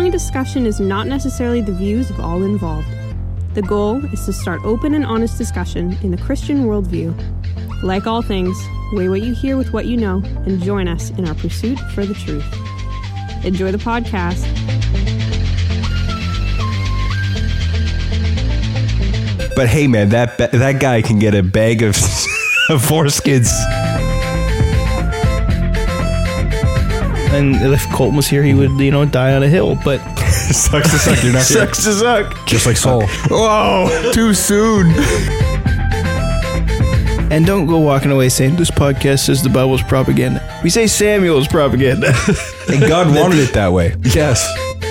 any discussion is not necessarily the views of all involved. The goal is to start open and honest discussion in the Christian worldview. Like all things, weigh what you hear with what you know and join us in our pursuit for the truth. Enjoy the podcast. But hey, man, that guy can get a bag of foreskins. And if Colton was here, he would, die on a hill. But Sucks to suck. You're not here. sucks to suck. Just like Saul. Whoa, too soon. And don't go walking away saying this podcast says the Bible's propaganda. We say Samuel's propaganda. And God wanted it that way. Yes.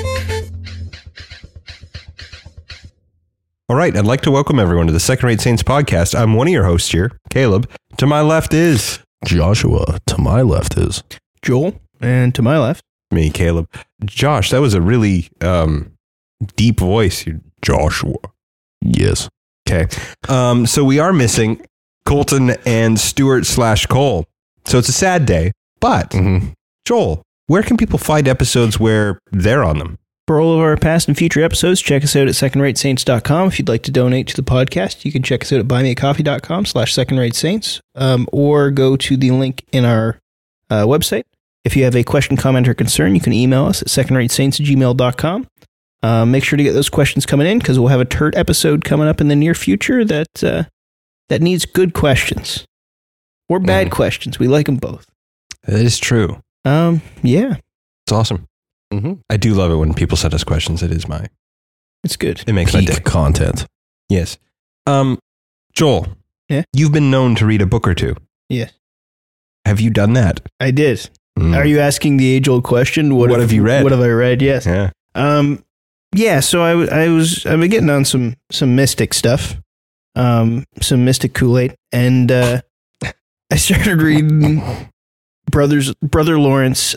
All right, I'd like to welcome everyone to the Second Rate Saints podcast. I'm one of your hosts here, Caleb. To my left is Joshua. To my left is Joel. And to my left, me, Caleb. Josh, that was a really deep voice. Joshua. yes. Okay. So we are missing Colton and Stuart/Cole. So it's a sad day. But, Joel, where can people find episodes where they're on them? for all of our past and future episodes, check us out at secondratesaints.com. If you'd like to donate to the podcast, you can check us out at buymeacoffee.com/secondratesaints, or go to the link in our website. If you have a question, comment, or concern, you can email us at secondratesaints@gmail.com. Make sure to get those questions coming in, because we'll have a turd episode coming up in the near future that needs good questions. Or bad questions. We like them both. That is true. Yeah. It's awesome. I do love it when people send us questions. It Good. makes my day. Peak content. Yes. Joel. Yeah? You've been known to read a book or two. Yes. Have you done that? I did. Are you asking the age-old question? What have you read? What have I read? Yes. Yeah. Yeah, so I've been getting on some mystic stuff, some mystic Kool-Aid, and I started reading Brother Lawrence.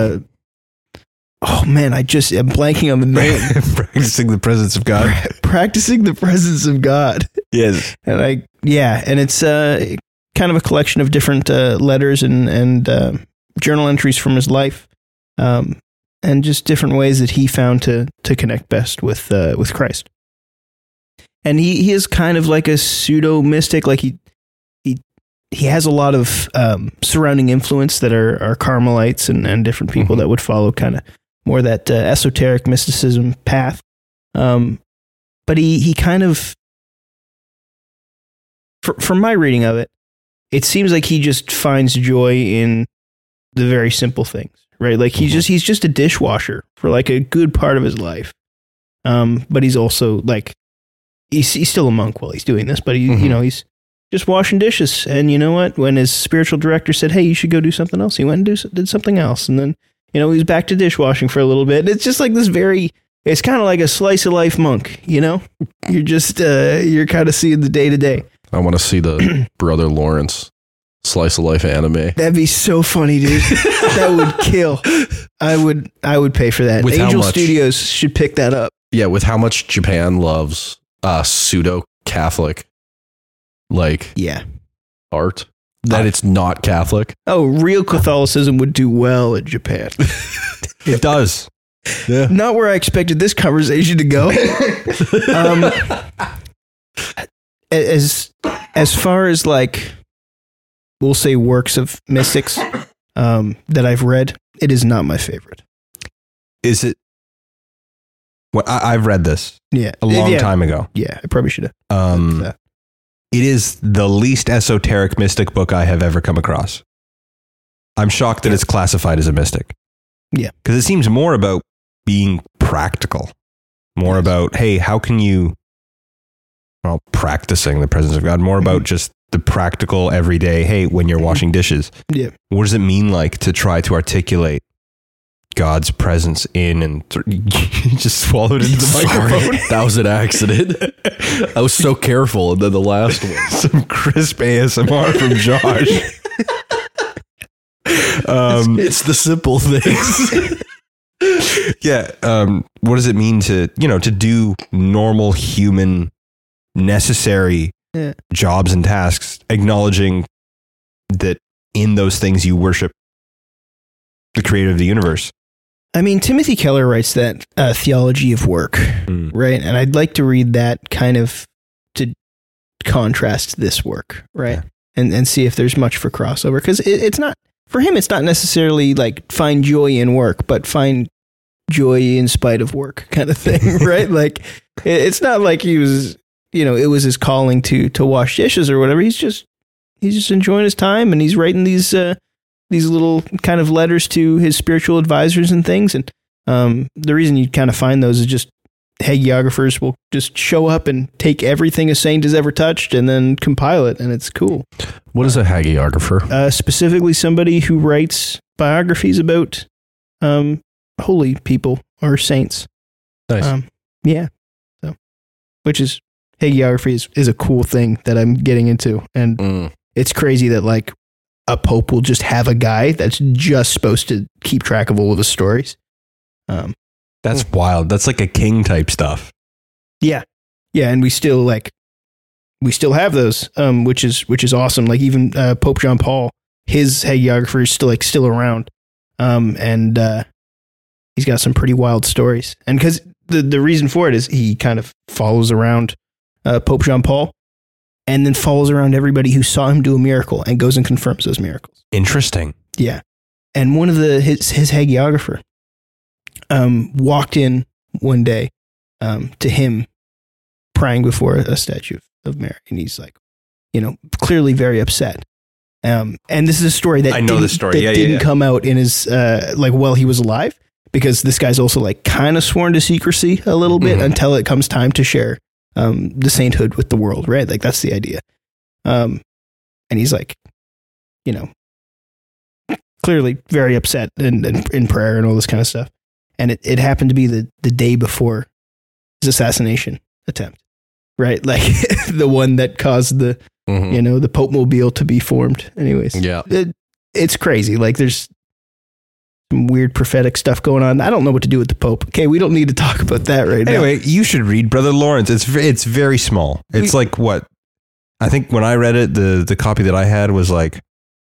Oh man, I'm blanking on the name. Practicing the presence of God. Practicing the presence of God. Yes. And it's kind of a collection of different letters and journal entries from his life. And just different ways that he found to connect best with Christ. And he is kind of like a pseudo mystic. Like he has a lot of surrounding influence that are Carmelites and different people that would follow kind of more that esoteric mysticism path. But he kind of, from my reading of it, it seems like he just finds joy in the very simple things. Right, like he's just a dishwasher for like a good part of his life, but he's also like he's still a monk while he's doing this. But he's just washing dishes, and you know what? When his spiritual director said, "Hey, you should go do something else," he went and did something else, and then he's back to dishwashing for a little bit. It's just like this it's kind of like a slice of life monk. You're just you're kind of seeing the day to day. I want to see the Brother Lawrence slice of life anime. That'd be so funny, dude. That would kill. I would pay for that. With Angel how much? Studios should pick that up. Yeah, with how much Japan loves pseudo-Catholic art, that it's not Catholic. Oh, real Catholicism would do well in Japan. It does. Yeah. Not where I expected this conversation to go. As far as we'll say works of mystics that I've read, it is not my favorite. Is it? Well, I've read this Yeah, a long time ago. Yeah, I probably should have. It is the least esoteric mystic book I have ever come across. I'm shocked that it's classified as a mystic. Yeah. Because it seems more about being practical, more about, hey, how can you, practicing the presence of God, more about just the practical everyday, hey, when you're washing dishes, what does it mean to try to articulate God's presence in, and you just swallowed into the microphone? That was an accident. I was so careful. And then the last one. Some crisp ASMR from Josh. It's the simple things. Yeah. What does it mean to do normal human necessary jobs and tasks, acknowledging that in those things you worship the creator of the universe? I mean, Timothy Keller writes that theology of work, right? And I'd like to read that kind of to contrast this work, right? Yeah. And see if there's much for crossover. Because it's not, for him, it's not necessarily like find joy in work, but find joy in spite of work kind of thing, right? Like, it's not like he was, you know, it was his calling to wash dishes or whatever. He's just enjoying his time, and he's writing these little kind of letters to his spiritual advisors and things. And the reason you kind of find those is just hagiographers will just show up and take everything a saint has ever touched and then compile it, and it's cool. What is a hagiographer? Specifically somebody who writes biographies about holy people or saints. Nice. Yeah. So, which is, hagiography is a cool thing that I'm getting into. And it's crazy that like a pope will just have a guy that's just supposed to keep track of all of his stories. That's wild. That's like a king type stuff. Yeah. Yeah. And we still have those, which is awesome. Like even Pope John Paul, his hagiographer is still around. And he's got some pretty wild stories. And because the reason for it is he kind of follows around Pope John Paul and then follows around everybody who saw him do a miracle and goes and confirms those miracles. Interesting. Yeah. And one of his hagiographer walked in one day to him praying before a statue of Mary. And he's like, you know, clearly very upset. And this is a story that I know the story. Didn't come out in his like while he was alive, because this guy's also like kind of sworn to secrecy a little bit until it comes time to share the sainthood with the world, right? Like that's the idea. And he's like, you know, clearly very upset and in prayer and all this kind of stuff. And it happened to be the day before his assassination attempt, right? Like the one that caused the, you know, the Pope Mobile to be formed. Anyways, yeah, it's crazy. Like there's some weird prophetic stuff going on. I don't know what to do with the Pope. Okay, we don't need to talk about that right now. Anyway, you should read Brother Lawrence. It's very small. It's like what? I think when I read it, the copy that I had was like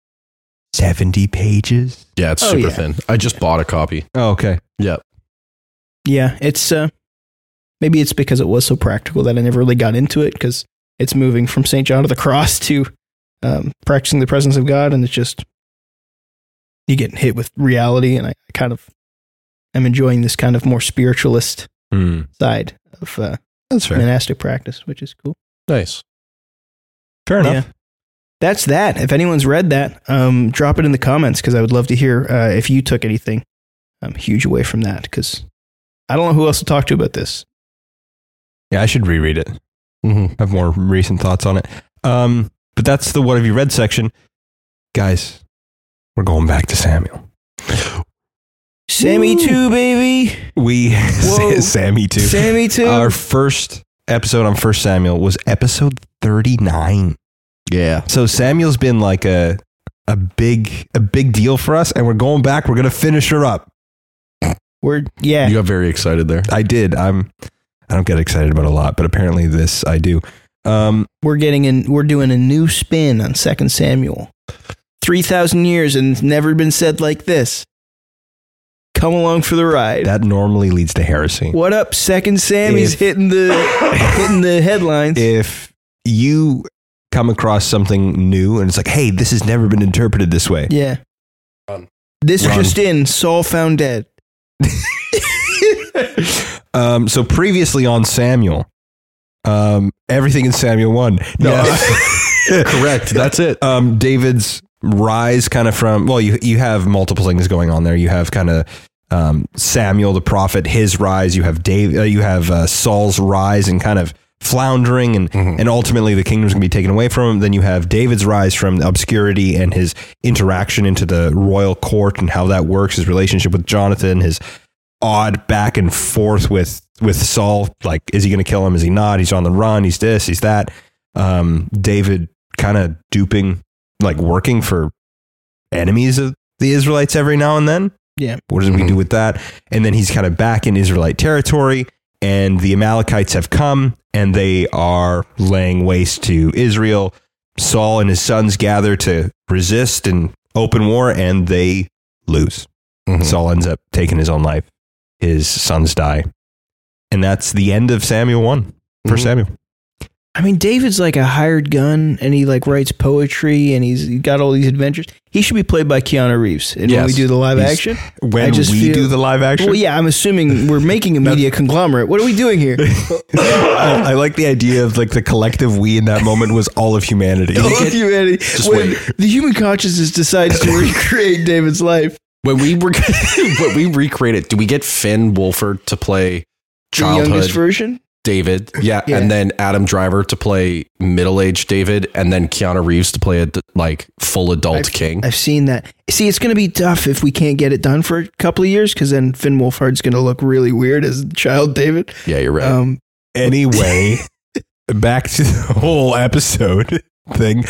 70 pages. Yeah, it's super thin. I just bought a copy. Oh, okay. Yep. Yeah, it's maybe it's because it was so practical that I never really got into it, because it's moving from St. John of the Cross to practicing the presence of God, and it's just you get hit with reality, and I kind of am enjoying this kind of more spiritualist side of that's monastic practice, which is cool. Nice. Fair enough. Yeah. That's that. If anyone's read that, drop it in the comments, because I would love to hear if you took anything huge away from that, because I don't know who else to talk to about this. Yeah, I should reread it. Have more recent thoughts on it. But that's the what have you read section. Guys, we're going back to Samuel. Sammy too, baby. Sammy too. Sammy too. Our first episode on 1 Samuel was episode 39. Yeah. So Samuel's been like a big deal for us, and we're going back. We're going to finish her up. You got very excited there. I did. I don't get excited about a lot, but apparently this I do. We're doing a new spin on 2 Samuel. 3,000 years and it's never been said like this. Come along for the ride. That normally leads to heresy. What up, 2 Sammy's hitting the headlines. If you come across something new and it's like, hey, this has never been interpreted this way. Yeah. This just in, Saul found dead. So previously on Samuel, everything in Samuel 1. No, correct. That's it. David's rise kind of from, well, you have multiple things going on there. You have kind of Samuel the prophet, his rise. You have you have Saul's rise and kind of floundering, and ultimately the kingdom's going to be taken away from him. Then you have David's rise from obscurity and his interaction into the royal court and how that works, his relationship with Jonathan, his odd back and forth with Saul. Like, is he going to kill him? Is he not? He's on the run. He's this, he's that. David kind of duping, like working for enemies of the Israelites every now and then. Yeah. What does we do with that? And then he's kind of back in Israelite territory, and the Amalekites have come and they are laying waste to Israel. Saul and his sons gather to resist and open war, and they lose. Saul ends up taking his own life. His sons die. And that's the end of Samuel 1 for Samuel. I mean, David's like a hired gun, and he like writes poetry, and he's got all these adventures. He should be played by Keanu Reeves. And when we do the live action, when we do the live action, well, yeah, I'm assuming we're making a media conglomerate. What are we doing here? I like the idea of like the collective we in that moment was all of humanity. All of humanity. When the human consciousness decides to recreate David's life. When we recreate it, do we get Finn Wolford to play childhood the youngest version? David, yeah, and then Adam Driver to play middle-aged David, and then Keanu Reeves to play a like full adult king. I've seen that. See, it's going to be tough if we can't get it done for a couple of years, because then Finn Wolfhard's going to look really weird as child David. Yeah, you're right. Anyway, back to the whole episode thing.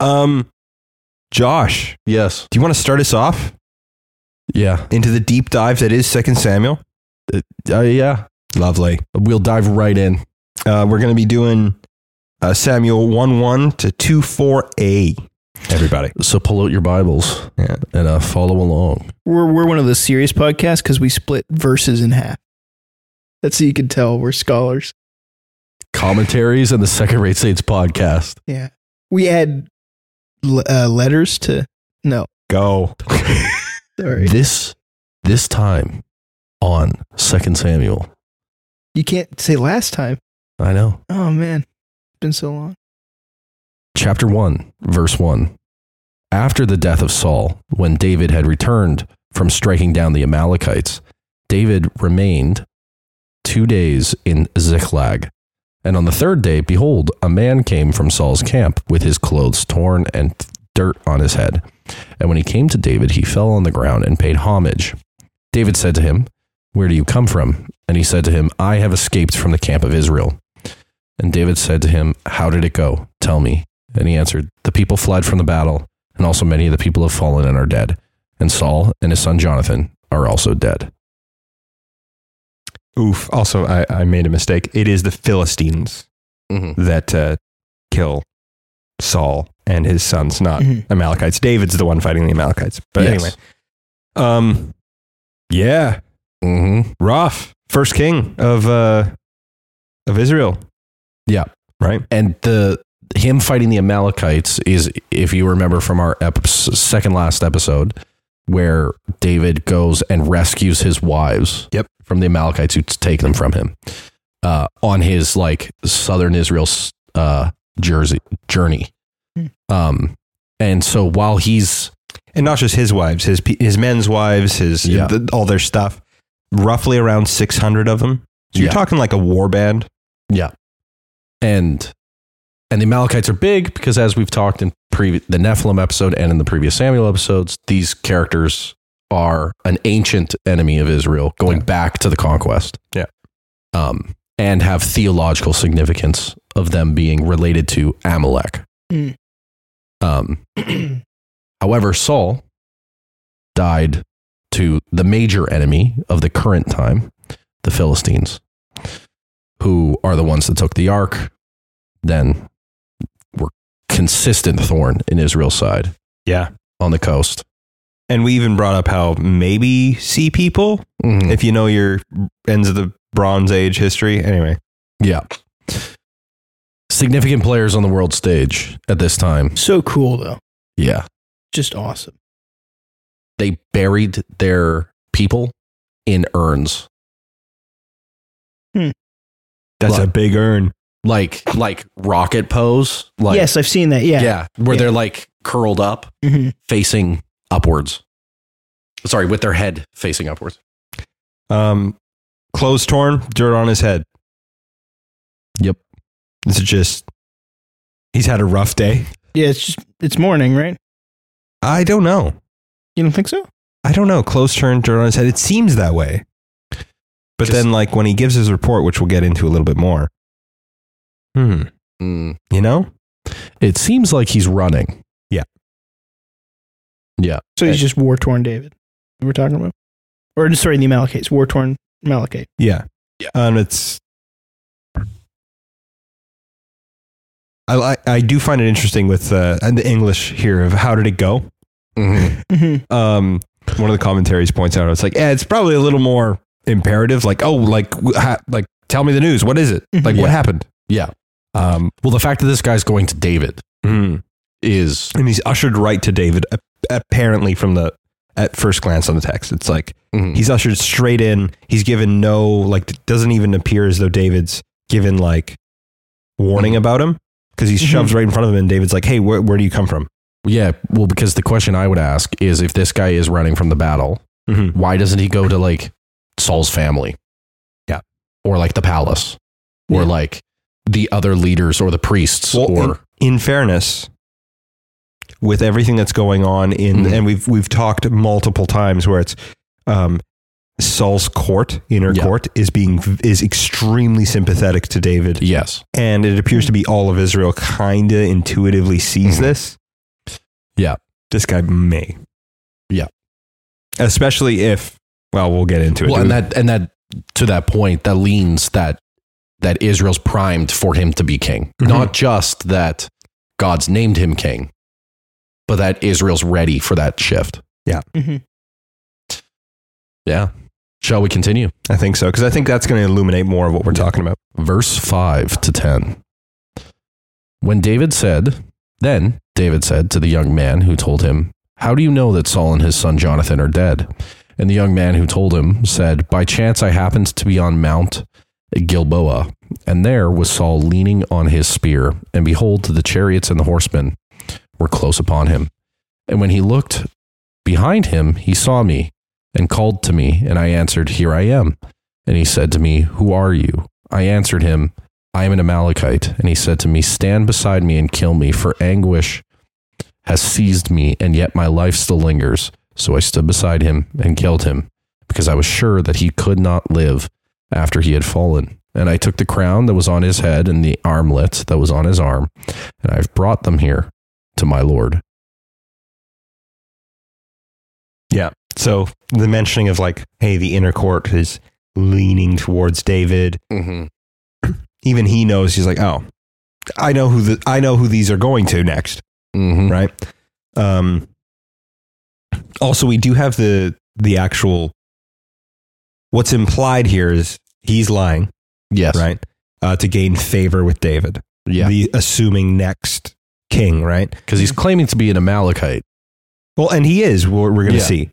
Josh, yes, do you want to start us off? Yeah, into the deep dive that is 2 Samuel. Yeah. Lovely. We'll dive right in. We're going to be doing Samuel 1:1 to 2:4a. Everybody. So pull out your Bibles and follow along. We're one of the serious podcasts because we split verses in half. That's so you can tell we're scholars. Commentaries and the Second Rate Saints podcast. Yeah. We add letters to... No. Go. Sorry. This time on 2 Samuel... You can't say last time. I know. Oh, man. It's been so long. Chapter 1, verse 1. After the death of Saul, when David had returned from striking down the Amalekites, David remained 2 days in Ziklag. And on the 3rd day, behold, a man came from Saul's camp with his clothes torn and dirt on his head. And when he came to David, he fell on the ground and paid homage. David said to him, "Where do you come from?" And he said to him, "I have escaped from the camp of Israel." And David said to him, "How did it go? Tell me." And he answered, "The people fled from the battle, and also many of the people have fallen and are dead. And Saul and his son Jonathan are also dead." Oof. Also, I made a mistake. It is the Philistines that kill Saul and his sons, not Amalekites. David's the one fighting the Amalekites. But anyway. Yeah. Rough. First king of Israel. Yeah. Right. And him fighting the Amalekites is, if you remember from our second last episode, where David goes and rescues his wives from the Amalekites who take them from him on his like southern Israel journey. And so while he's... And not just his wives, his men's wives, all their stuff. Roughly around 600 of them. So you're talking like a war band. Yeah. And the Amalekites are big because, as we've talked in the Nephilim episode and in the previous Samuel episodes, these characters are an ancient enemy of Israel going back to the conquest. Yeah. And have theological significance of them being related to Amalek. However, Saul died to the major enemy of the current time, the Philistines, who are the ones that took the ark, then were consistent thorn in Israel's side. Yeah. On the coast. And we even brought up how maybe sea people, if you know your ends of the Bronze Age history. Anyway. Yeah. Significant players on the world stage at this time. So cool, though. Yeah. Just awesome. They buried their people in urns. That's a big urn. Like rocket pose. Like, yes, I've seen that. Yeah. Yeah. Where they're like curled up, facing upwards. Sorry, with their head facing upwards. Clothes torn, dirt on his head. Yep. This is just, he's had a rough day. Yeah, it's morning, right? I don't know. You don't think so? I don't know. Clothes turned, dirt on his head. It seems that way. But then, like, when he gives his report, which we'll get into a little bit more. You know? It seems like he's running. Yeah. Yeah. So he's just war-torn David, we're talking about? Or, sorry, the Amalekites. War-torn Amalekite. Yeah. Yeah. It's... I do find it interesting with the English here of how did it go? one of the commentaries points out, it's like, it's probably a little more imperative. Like, tell me the news. What is it? Like, what happened? Yeah. Well, the fact that this guy's going to David is... And he's ushered right to David, apparently at first glance on the text. It's like, he's ushered straight in. He's given no, like, it doesn't even appear as though David's given, like, warning about him. Because he's shoved right in front of him and David's like, hey, where do you come from? Yeah, well, because the question I would ask is, if this guy is running from the battle, why doesn't he go to, like, Saul's family? Yeah. Or, like, the palace? Or, like, the other leaders or the priests? Well, in fairness, with everything that's going on and we've talked multiple times where it's Saul's inner court is extremely sympathetic to David. Yes. And it appears to be all of Israel kind of intuitively sees this. Yeah. This guy may. Yeah. Especially if, well, we'll get into it. Well, and that to that point, that leans that Israel's primed for him to be king. Not just that God's named him king, but that Israel's ready for that shift. Yeah. Yeah. Shall we continue? I think so, because I think that's going to illuminate more of what we're talking about. Verse 5 to 10. Then David said to the young man who told him, how do you know that Saul and his son Jonathan are dead? And the young man who told him said, by chance I happened to be on Mount Gilboa, and there was Saul leaning on his spear, and behold, the chariots and the horsemen were close upon him. And when he looked behind him, he saw me and called to me, and I answered, here I am. And he said to me, who are you? I answered him, I am an Amalekite. And he said to me, stand beside me and kill me, for anguish has seized me, and yet my life still lingers. So I stood beside him and killed him, because I was sure that he could not live after he had fallen. And I took the crown that was on his head and the armlet that was on his arm, and I've brought them here to my Lord. Yeah. So the mentioning of like, hey, the inner court is leaning towards David. Even he knows, he's like, oh, I know who these are going to next. Right. Also, we do have the actual, what's implied here is he's lying. Yes. Right. To gain favor with David. Yeah. The assuming next king, right? Because he's claiming to be an Amalekite. Well, and he is, we're going to see.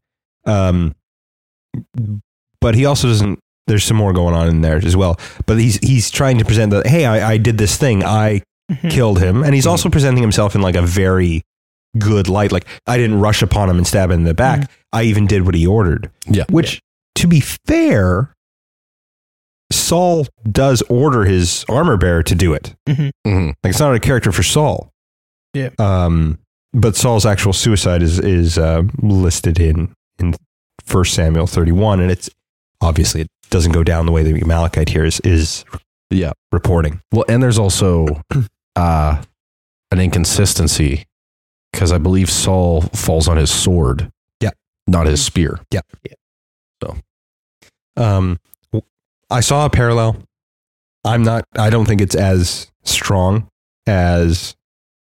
But he also doesn't, there's some more going on in there as well. But he's trying to present that, hey, I did this thing. I killed him. And he's also presenting himself in like a very good light. Like, I didn't rush upon him and stab him in the back. I even did what he ordered. Yeah. Which, to be fair, Saul does order his armor bearer to do it. Like, it's not a character for Saul. Yeah. But Saul's actual suicide is listed in 1 Samuel 31, and it's obviously it doesn't go down the way the Amalekite here is reporting. Well, and there's also an inconsistency, because I believe Saul falls on his sword, not his spear. So, I saw a parallel. I don't think it's as strong as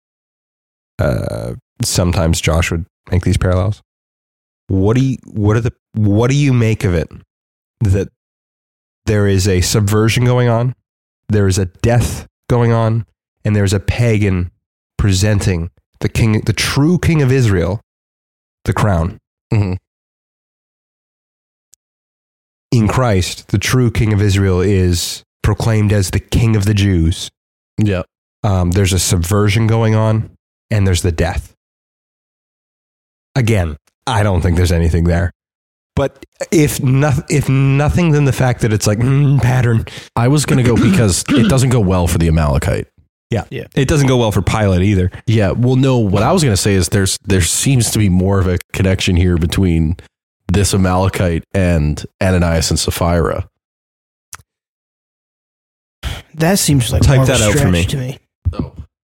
sometimes Josh would make these parallels. What do you make of it that there is a subversion going on, there is a death going on, and there's a pagan presenting the king, the true king of Israel, the crown. In Christ, the true king of Israel is proclaimed as the king of the Jews. Yeah. There's a subversion going on, and there's the death. Again, I don't think there's anything there. But if nothing than the fact that it's like pattern. I was going to go because it doesn't go well for the Amalekite. Yeah. It doesn't go well for Pilate either. Yeah. Well, no, what I was going to say is there seems to be more of a connection here between this Amalekite and Ananias and Sapphira. That seems like type more that of a out for stretch me. to me. So,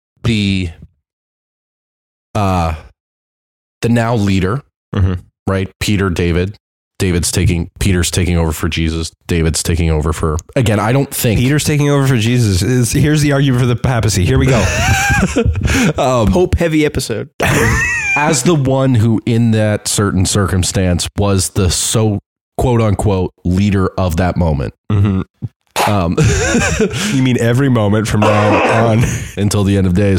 the now leader, right? Peter's taking over for Jesus. David's taking over for, again, I don't think Peter's taking over for Jesus. Here's the argument for the papacy. Here we go. Pope heavy episode. as the one who in that certain circumstance was the quote unquote leader of that moment. Mm-hmm. You mean every moment from now on until the end of days.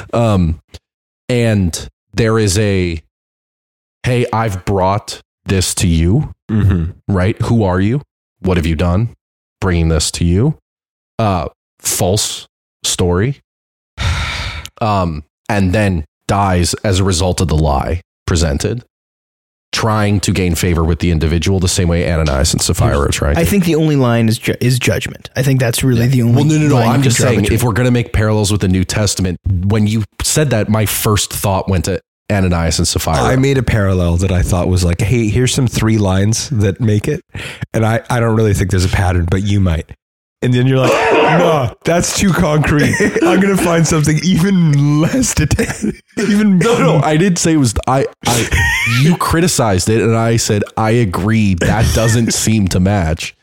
And there is hey, I've brought this to you, right? Who are you? What have you done? Bringing this to you. False story. And then dies as a result of the lie presented, trying to gain favor with the individual the same way Ananias and Sapphira are trying. I think the only line is judgment. I think that's really the only. Well, no. line I'm just saying, between. if we're going to make parallels with the New Testament, when you said that, my first thought went to Ananias and Sapphira. I made a parallel that I thought was like, hey, here's some 3 lines that make it. And I don't really think there's a pattern, but you might. And then you're like, no, that's too concrete. I'm going to find something even less detailed. No, I didn't say it was, you criticized it and I said, I agree. That doesn't seem to match.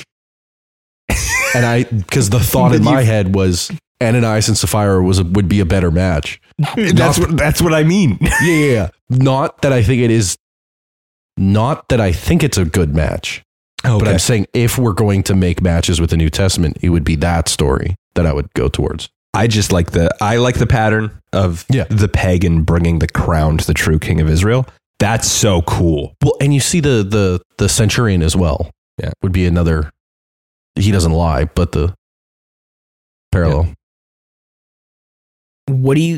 And because the thought in my head was Ananias and Sapphira would be a better match. That's what I mean. Yeah. Not that I think it is, not that I think it's a good match. Okay. But I'm saying if we're going to make matches with the New Testament, it would be that story that I would go towards. I just like the pattern of the pagan bringing the crown to the true king of Israel. That's so cool. Well, and you see the centurion as well. Yeah, would be another. He doesn't lie, but the parallel. Yeah. What do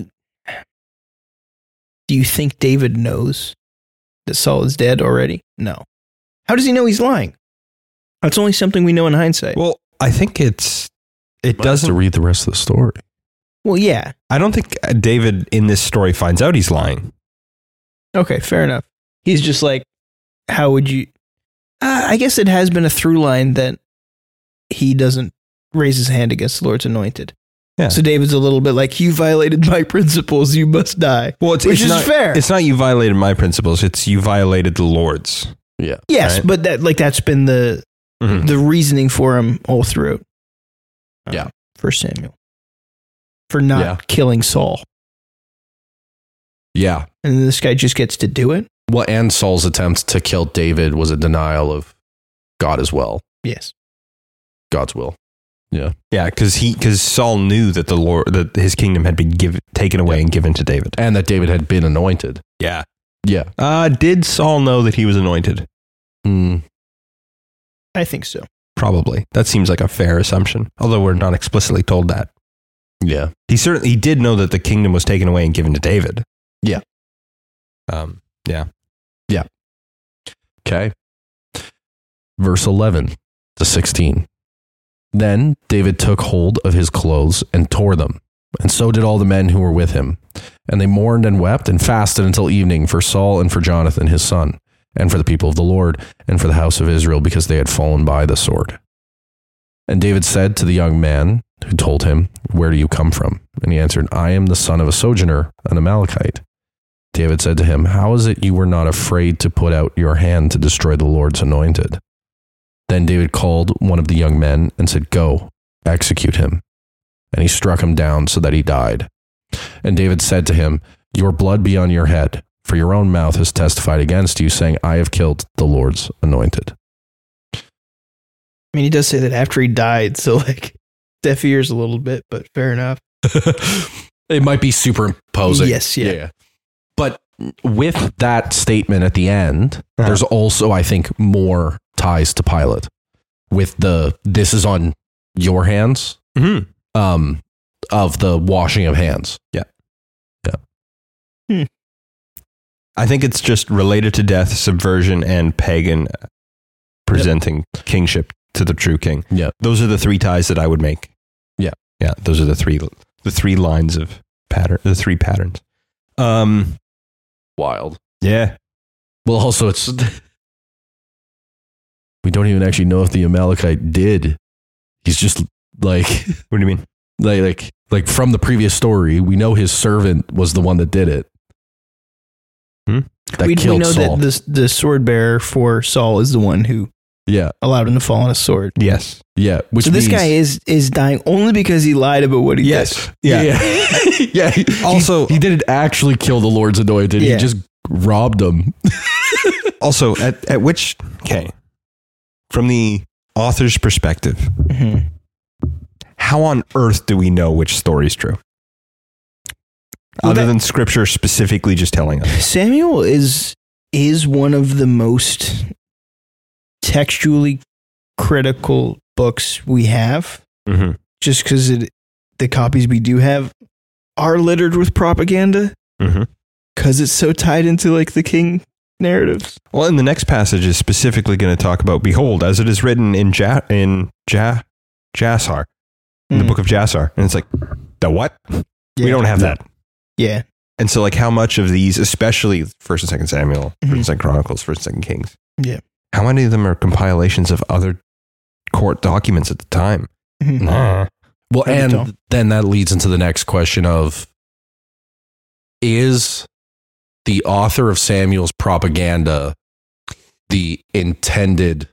you think David knows that Saul is dead already? No. How does he know he's lying? That's only something we know in hindsight. Well, I think it doesn't to read the rest of the story. Well, yeah. I don't think David in this story finds out he's lying. Okay, fair enough. He's just like, how would you? I guess it has been a through line that he doesn't raise his hand against the Lord's anointed. Yeah. So David's a little bit like, you violated my principles, you must die. Well, which is not fair. It's not you violated my principles, it's you violated the Lord's. Yeah. Yes, right? But that's been the reasoning for him all throughout. Yeah. For Samuel. For not killing Saul. Yeah. And this guy just gets to do it. Well, and Saul's attempt to kill David was a denial of God as well. Yes. God's will. Yeah. Yeah, because Saul knew that that his kingdom had been taken away and given to David. And that David had been anointed. Yeah. Yeah. Did Saul know that he was anointed? I think so. Probably. That seems like a fair assumption, although we're not explicitly told that. Yeah. He did know that the kingdom was taken away and given to David. Yeah. Yeah. Yeah. Okay. Verse 11 to 16. Then David took hold of his clothes and tore them, and so did all the men who were with him. And they mourned and wept and fasted until evening for Saul and for Jonathan his son, and for the people of the Lord, and for the house of Israel, because they had fallen by the sword. And David said to the young man who told him, "Where do you come from?" And he answered, "I am the son of a sojourner, an Amalekite." David said to him, "How is it you were not afraid to put out your hand to destroy the Lord's anointed?" Then David called one of the young men and said, "Go, execute him." And he struck him down so that he died. And David said to him, "Your blood be on your head, for your own mouth has testified against you, saying, I have killed the Lord's anointed." I mean, he does say that after he died, so like deaf ears a little bit, but fair enough. It might be superimposing. Yes, yeah. But with that statement at the end, there's also, I think, more ties to Pilate with this is on your hands, of the washing of hands. Yeah. I think it's just related to death, subversion, and pagan presenting kingship to the true king. Yeah. Those are the 3 ties that I would make. Yeah. Yeah. Those are the three lines of pattern, the 3 patterns. Wild. Yeah. Well, also we don't even actually know if the Amalekite did. He's just like, what do you mean? Like from the previous story, we know his servant was the one that did it. That we killed know Saul. that the sword bearer for Saul is the one who Yeah. allowed him to fall on a sword. Yes. Yeah. Which So this means- guy is dying only because he lied about what he did. Yeah. Yeah. Also- he didn't actually kill the Lord's Anointed. Yeah. He just robbed them. Also, at which, okay, from the author's perspective, Mhm. how on earth do we know which story is true? Well, Other that- than scripture specifically just telling us. Samuel is one of the most textually critical books we have, Mm-hmm. just because the copies we do have are littered with propaganda Mm-hmm. because it's so tied into like the king narratives. Well, and the next passage is specifically going to talk about, behold, as it is written in Jasar, in the book of Jasar. And it's like, the what? We don't have that. Yeah. And so, like, how much of these, especially 1st and 2nd Samuel, 1st and 2nd Chronicles, 1st and 2nd Kings, Yeah. how many of them are compilations of other court documents at the time? Mhm. Nah. Well, Maybe and don't. then that leads into the next question of, is the author of Samuel's propaganda the intended,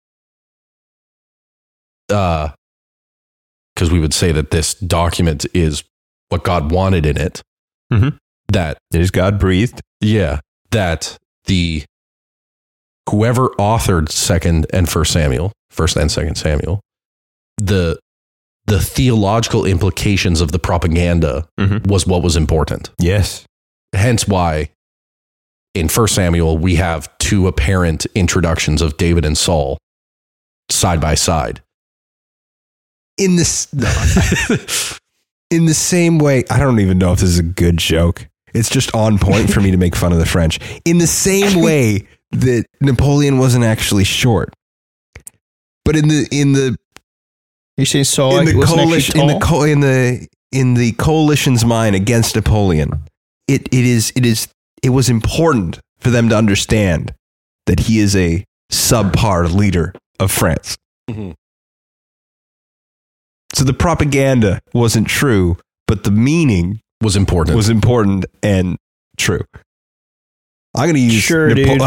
because we would say that this document is what God wanted in it, Mhm. that, It is God breathed. yeah, that whoever authored 2nd and 1st Samuel, 1st and 2nd Samuel, the theological implications of the propaganda Mhm. was what was important. Yes. Hence why in 1 Samuel we have two apparent introductions of David and Saul side by side. In this, in the same way, I don't even know if this is a good joke. It's just on point for me to make fun of the French. In the same way that Napoleon wasn't actually short, but in the You're saying Saul in the wasn't actually coalition tall? in the coalition's mind against Napoleon, it was important for them to understand that he is a subpar leader of France. Mhm. So the propaganda wasn't true, but the meaning Was important. was important and true. I'm going to use Sure, dude.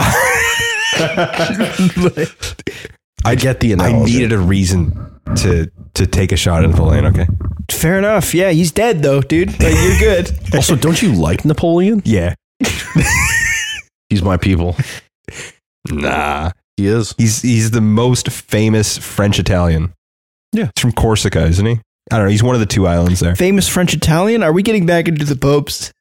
I get the I analogy. needed a reason to take a shot at Napoleon. Okay. Fair enough. Yeah, he's dead though, dude. Like, you're good. Also, don't you like Napoleon? Yeah. He's my people. Nah. He is. He's the most famous French Italian. Yeah. He's from Corsica, isn't he? I don't know. He's one of the two islands there. Famous French Italian? Are we getting back into the popes?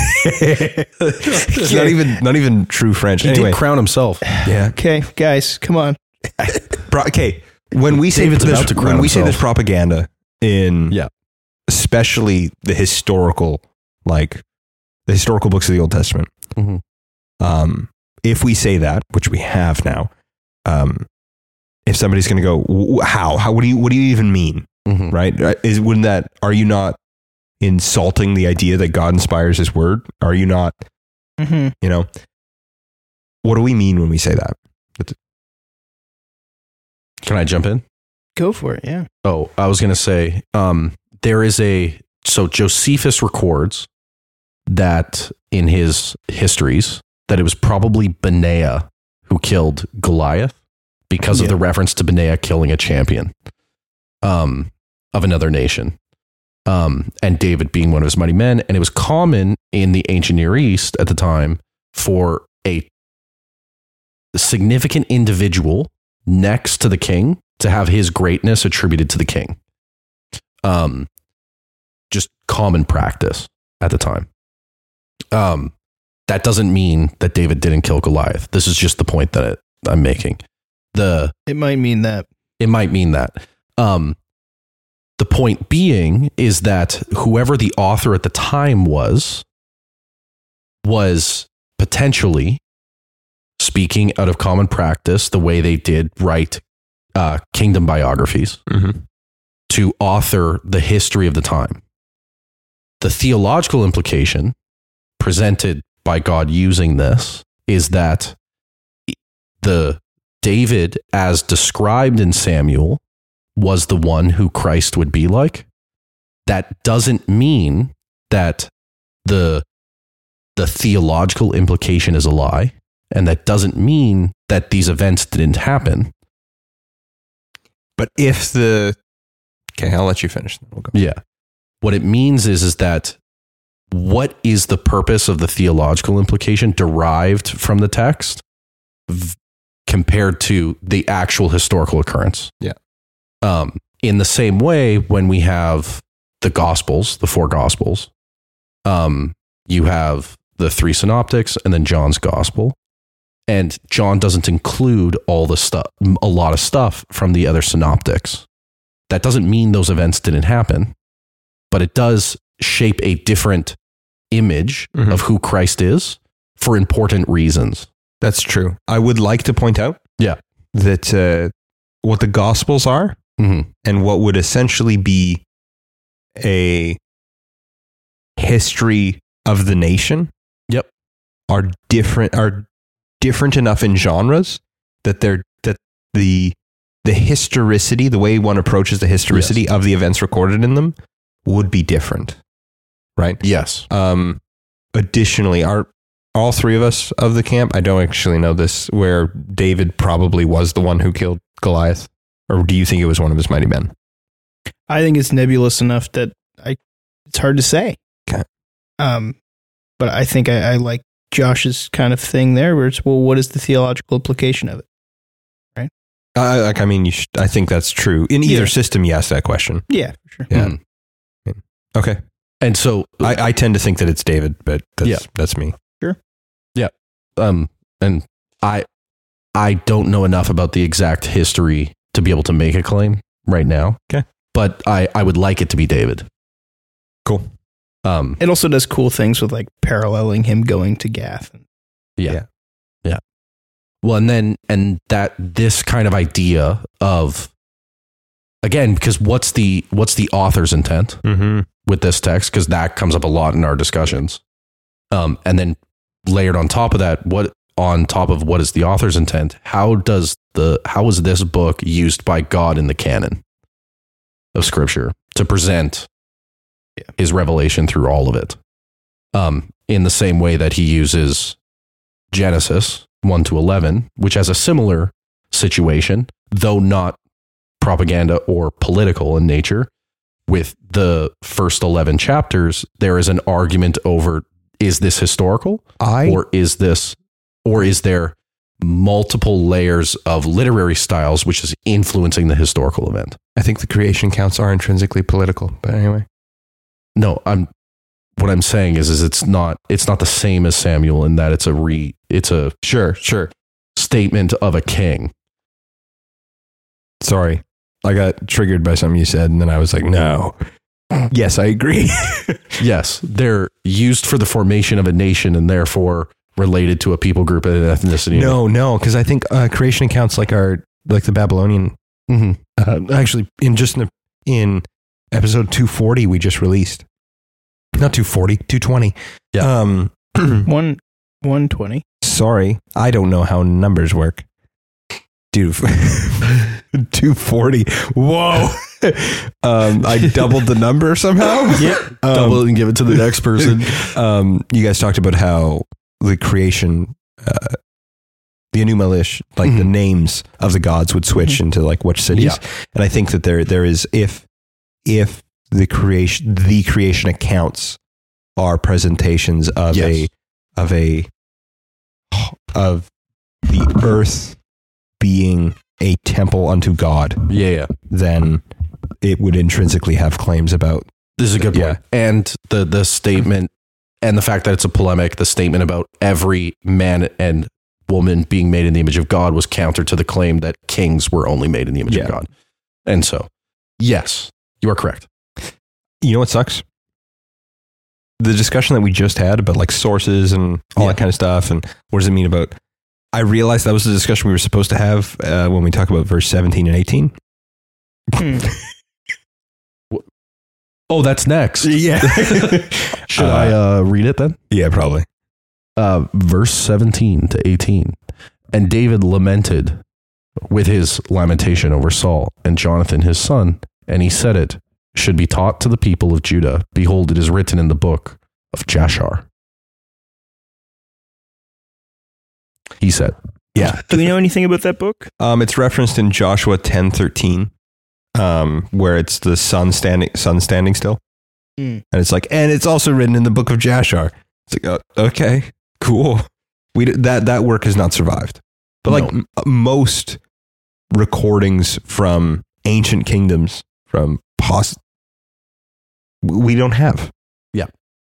It's not even true French. He Anyway, did crown himself. yeah. Okay, guys, come on. Okay. When we say David's this, about to crown when we say this himself. propaganda in Yeah. especially the historical books of the Old Testament. Mhm. If we say that, which we have now, if somebody's going to go, how, what do you even mean? Mhm. Right? Are you not insulting the idea that God inspires his word? Are you not, Mm-hmm. what do we mean when we say that? Can I jump in? Go for it, yeah. Oh, I was going to say, there is so Josephus records that in his histories that it was probably Benaiah who killed Goliath because of Yeah. the reference to Benaiah killing a champion of another nation. And David being one of his mighty men. And it was common in the ancient Near East at the time for a significant individual next to the king to have his greatness attributed to the king. Just common practice at the time. That doesn't mean that David didn't kill Goliath. This is just the point that I'm making. It might mean that. It might mean that. The point being is that whoever the author at the time was potentially speaking out of common practice, the way they did write kingdom biographies, Mm-hmm. to author the history of the time. The theological implication presented by God using this is that the David, as described in Samuel, was the one who Christ would be like. That doesn't mean that the theological implication is a lie, and that doesn't mean that these events didn't happen. But if the... Okay, I'll let you finish. We'll go. Yeah. What it means is that what is the purpose of the theological implication derived from the text compared to the actual historical occurrence? Yeah. In the same way, when we have the Gospels, the 4 Gospels, you have the 3 synoptics and then John's Gospel. And John doesn't include all the stuff, a lot of stuff from the other synoptics. That doesn't mean those events didn't happen, but it does shape a different image of who Christ is for important reasons. That's true. I would like to point out that what the Gospels are and what would essentially be a history of the nation are different enough in genres that the historicity, the way one approaches the historicity of the events recorded in them would be different. Right? Yes. Additionally, are all 3 of us of the camp, I don't actually know this, where David probably was the one who killed Goliath? Or do you think it was one of his mighty men? I think it's nebulous enough that it's hard to say. Okay. But I think I like Josh's kind of thing there, where it's, well, what is the theological implication of it? Right? I think that's true. In either system, you ask that question. Yeah, for sure. Yeah. Okay. And so I tend to think that it's David, but that's me. Sure. Yeah. And I don't know enough about the exact history to be able to make a claim right now. Okay. But I would like it to be David. Cool. It also does cool things with like paralleling him going to Gath. Yeah. Well, and that this kind of idea of, again, because what's the author's intent with this text? Because that comes up a lot in our discussions. And then layered on top of that, what is the author's intent? How is this book used by God in the canon of Scripture to present his revelation through all of it? In the same way that he uses Genesis 1-11, which has a similar situation, though not propaganda or political in nature. With the first 11 chapters, there is an argument over, is this historical? Or is there multiple layers of literary styles which is influencing the historical event? I think the creation counts are intrinsically political, but anyway. No, what I'm saying is it's not the same as Samuel in that it's a sure statement of a king. Sorry, I got triggered by something you said, and then I was like, no. Yes, I agree. Yes, they're used for the formation of a nation and therefore related to a people group and an ethnicity. No, because I think creation accounts like the Babylonian. Actually, in episode 240 we just released. Not 240, 220. Yeah. 120. Sorry, I don't know how numbers work. Dude, 240. Whoa. I doubled the number somehow. Yep. Double it and give it to the next person. You guys talked about how the creation, the Enuma Elish, like the names of the gods would switch into like which cities. Yeah. And I think that there is, if the creation accounts are presentations of the earth being a temple unto God, then it would intrinsically have claims about. This is a good point. And the statement and the fact that it's a polemic, the statement about every man and woman being made in the image of God was counter to the claim that kings were only made in the image of God. And so, yes, you are correct. You know what sucks? The discussion that we just had about like sources and all that kind of stuff, and what does it mean about? I realized that was the discussion we were supposed to have when we talk about verse 17 and 18. Oh, that's next. Yeah. Should I read it then? Yeah, probably. Verse 17 to 18. And David lamented with his lamentation over Saul and Jonathan his son, and he said it should be taught to the people of Judah. Behold, it is written in the book of Jashar. He said. Yeah. Do we know anything about that book? It's referenced in Joshua 10:13. where it's the sun standing still. Mm. And it's like, and it's also written in the book of Jashar. It's like, okay, cool. That work has not survived. But like most recordings from ancient kingdoms, from we don't have. Yeah.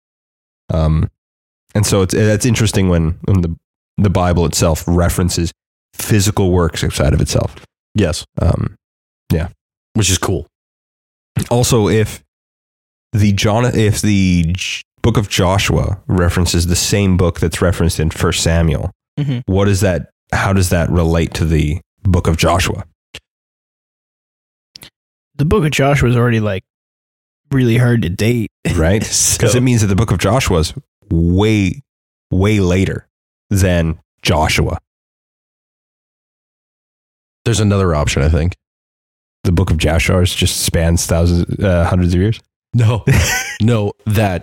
And so it's interesting when the Bible itself references physical works outside of itself. Yes. Yeah. Which is cool. Also, if the book of Joshua references the same book that's referenced in 1 Samuel, what is that? How does that relate to the book of Joshua? The book of Joshua is already like really hard to date. Right? Because it means that the book of Joshua is way, way later than Joshua. There's another option, I think. The book of Jashar just spans hundreds of years? No, no, that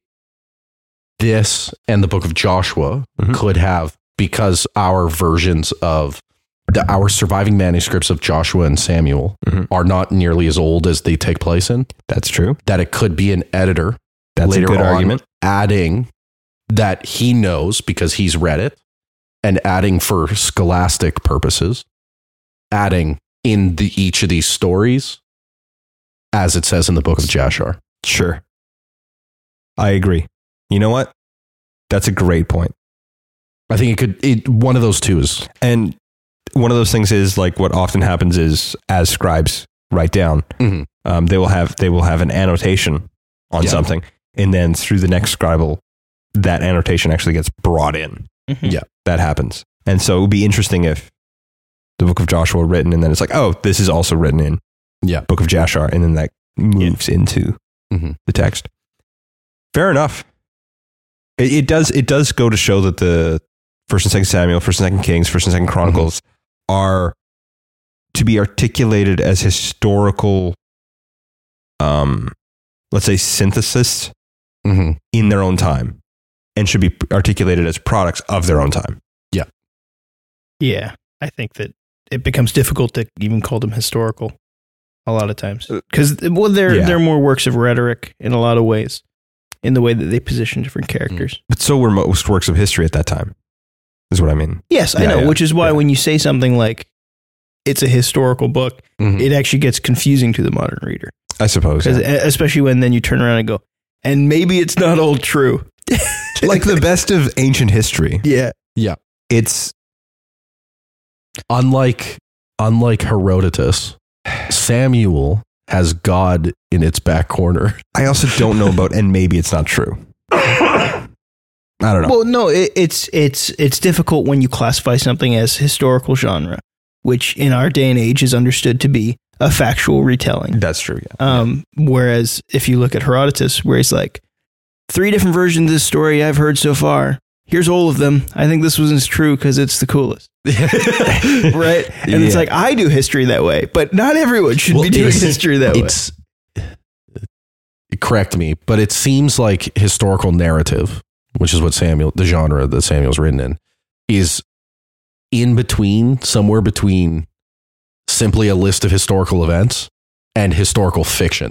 this and the book of Joshua could have, because our versions of our surviving manuscripts of Joshua and Samuel are not nearly as old as they take place in. That's true. That it could be an editor. That's later a good argument. Adding that he knows because he's read it, and adding for scholastic purposes, adding in each of these stories, as it says in the book of Jashar. Sure. I agree. You know what? That's a great point. I think one of those two is. And one of those things is like what often happens is as scribes write down, they will have an annotation on something. And then through the next scribal, that annotation actually gets brought in. Yeah. That happens. And so it would be interesting if the book of Joshua written, and then it's like, oh, this is also written in book of Jashar. And then that moves into the text. Fair enough. It does go to show that the 1st and 2nd Samuel, 1st and 2nd Kings, 1st and 2nd Chronicles are to be articulated as historical, let's say, synthesis in their own time, and should be articulated as products of their own time. Yeah. Yeah. I think that it becomes difficult to even call them historical a lot of times. Because, they're more works of rhetoric in a lot of ways, in the way that they position different characters. But so were most works of history at that time, is what I mean. Yes, I know, which is why when you say something like it's a historical book, it actually gets confusing to the modern reader. I suppose. Especially when then you turn around and go, and maybe it's not all true. Like the best of ancient history. Yeah. Yeah. It's unlike Herodotus, Samuel has God in its back corner. I also don't know about, and maybe it's not true. I don't know. Well, no, it's difficult when you classify something as historical genre, which in our day and age is understood to be a factual retelling. That's true. Yeah. Whereas if you look at Herodotus, where he's like, 3 different versions of this story I've heard so far. Here's all of them. I think this one's true because it's the coolest. Right? And it's like, I do history that way, but not everyone should be doing history that way. Correct me, but it seems like historical narrative, which is what the genre that Samuel's written in, is in between, somewhere between simply a list of historical events and historical fiction.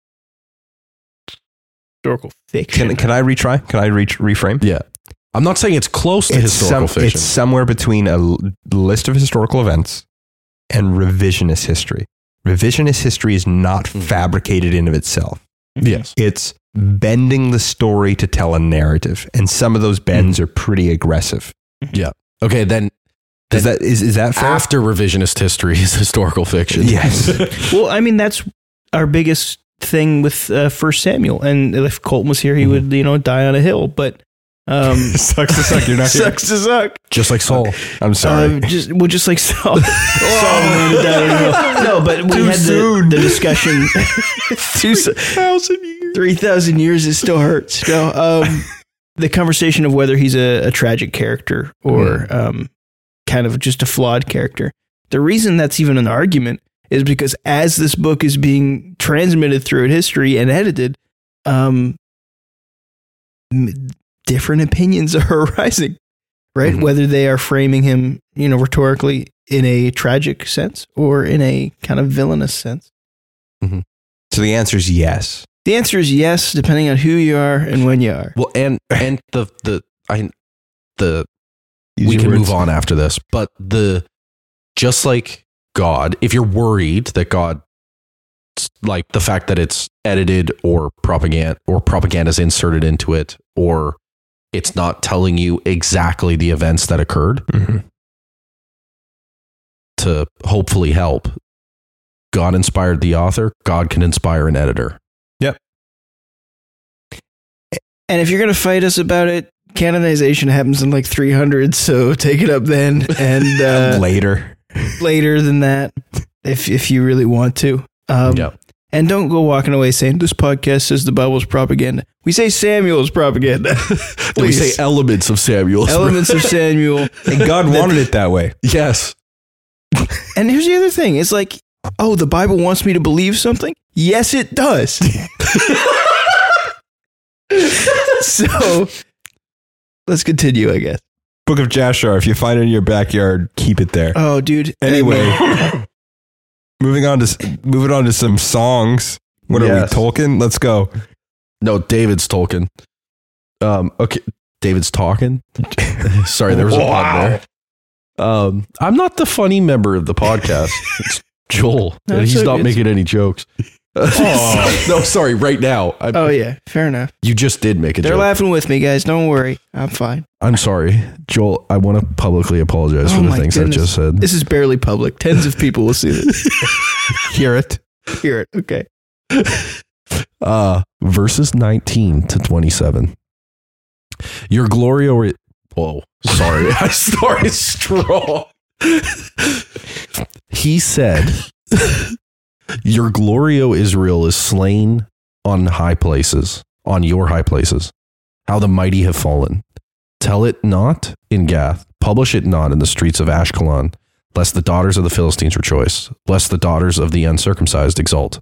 Historical fiction. Can I retry? Can I reframe? Yeah. I'm not saying it's close to historical fiction. It's somewhere between a list of historical events and revisionist history. Revisionist history is not fabricated in of itself. Yes. It's bending the story to tell a narrative. And some of those bends are pretty aggressive. Yeah. Okay, then is that fair? After revisionist history is historical fiction. Yes. Well, I mean, that's our biggest thing with 1 Samuel. And if Colton was here, he would, die on a hill. But sucks to suck. You're not here. Sucks to suck. Just like Saul. I'm sorry. Just like Saul. No, but we had the discussion. 2,000 years. 3,000 years. It still hurts. No, the conversation of whether he's a tragic character or kind of just a flawed character. The reason that's even an argument is because as this book is being transmitted through history and edited, different opinions are arising, right? Whether they are framing him, rhetorically in a tragic sense or in a kind of villainous sense. Mhm. So the answer is yes. The answer is yes, depending on who you are and when you are. Well, and the Use we your can words. move on after this, but just like God, if you're worried that God, like the fact that it's edited or propaganda is inserted into it, or it's not telling you exactly the events that occurred Mhm. to hopefully help, God inspired the author. God can inspire an editor. And if you're going to fight us about it, canonization happens in like 300, so take it up then and Later. later than that, if you really want to. Yeah. And don't go walking away saying this podcast says the Bible's propaganda. We say Samuel's propaganda. We say elements of Samuel. elements of Samuel. And God wanted it that way. Yes. And here's the other thing. It's like, oh, the Bible wants me to believe something? Yes, it does. So let's continue, I guess. Book of Jasher. If you find it in your backyard, keep it there. Oh, dude. Anyway, moving on to some songs. What are we, Yes. Tolkien? Let's go. No, David's Tolkien. Okay, David's talking. Sorry, there was a pun there. I'm not the funny member of the podcast. It's Joel. And That's he's not okay. making any jokes. No, sorry. Right now, Oh, yeah. Fair enough. you just did make a They're joke. laughing with me, guys. Don't worry. I'm fine. I'm sorry, Joel. I want to publicly apologize Oh for the my things goodness. I just said. This is barely public. Tens of people will see this. Hear it. Hear it. Okay. Verses 19 to 27. Your glory over. Whoa, sorry. I started strong. He said, your glory, O Israel, is slain on high places, on your high places. How the mighty have fallen. Tell it not in Gath, publish it not in the streets of Ashkelon, lest the daughters of the Philistines rejoice, lest the daughters of the uncircumcised exult.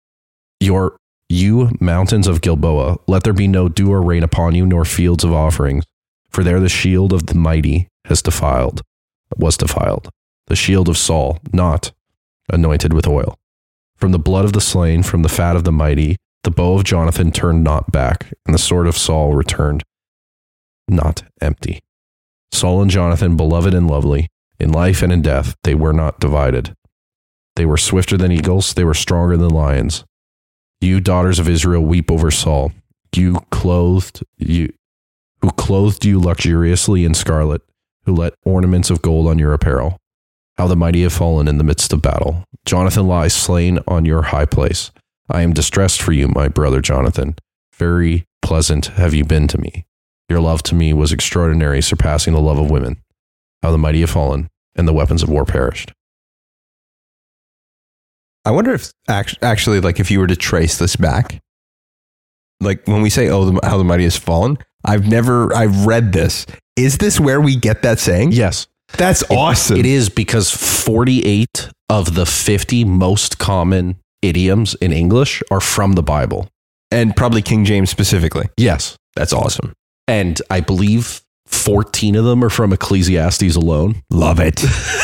You mountains of Gilboa, let there be no dew or rain upon you, nor fields of offerings, for there the shield of the mighty was defiled. The shield of Saul, not anointed with oil. From the blood of the slain, from the fat of the mighty, the bow of Jonathan turned not back, and the sword of Saul returned not empty. Saul and Jonathan, beloved and lovely, in life and in death, they were not divided. They were swifter than eagles, they were stronger than lions. You daughters of Israel, weep over Saul. Who clothed you luxuriously in scarlet, who let ornaments of gold on your apparel. How the mighty have fallen in the midst of battle. Jonathan lies slain on your high place. I am distressed for you, my brother Jonathan. Very pleasant have you been to me. Your love to me was extraordinary, surpassing the love of women. How the mighty have fallen, and the weapons of war perished. I wonder if actually, like, if you were to trace this back, like when we say, "Oh, how the mighty has fallen," I've read this. Is this where we get that saying? Yes. That's awesome. It is, because 48 of the 50 most common idioms in English are from the Bible. And probably King James specifically. Yes. That's awesome. And I believe 14 of them are from Ecclesiastes alone. Love it.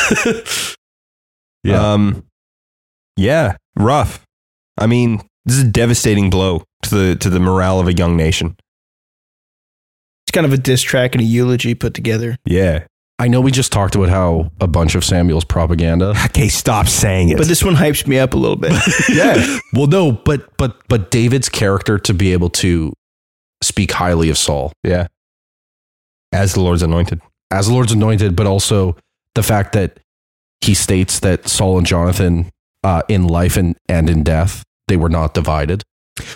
Yeah, rough. I mean, this is a devastating blow to the morale of a young nation. It's kind of a diss track and a eulogy put together. Yeah. I know we just talked about how a bunch of Samuel's propaganda. Okay, stop saying it. But this one hypes me up a little bit. yeah. Well, no, but David's character to be able to speak highly of Saul. Yeah. As the Lord's anointed. As the Lord's anointed, but also the fact that he states that Saul and Jonathan, in life and in death, they were not divided.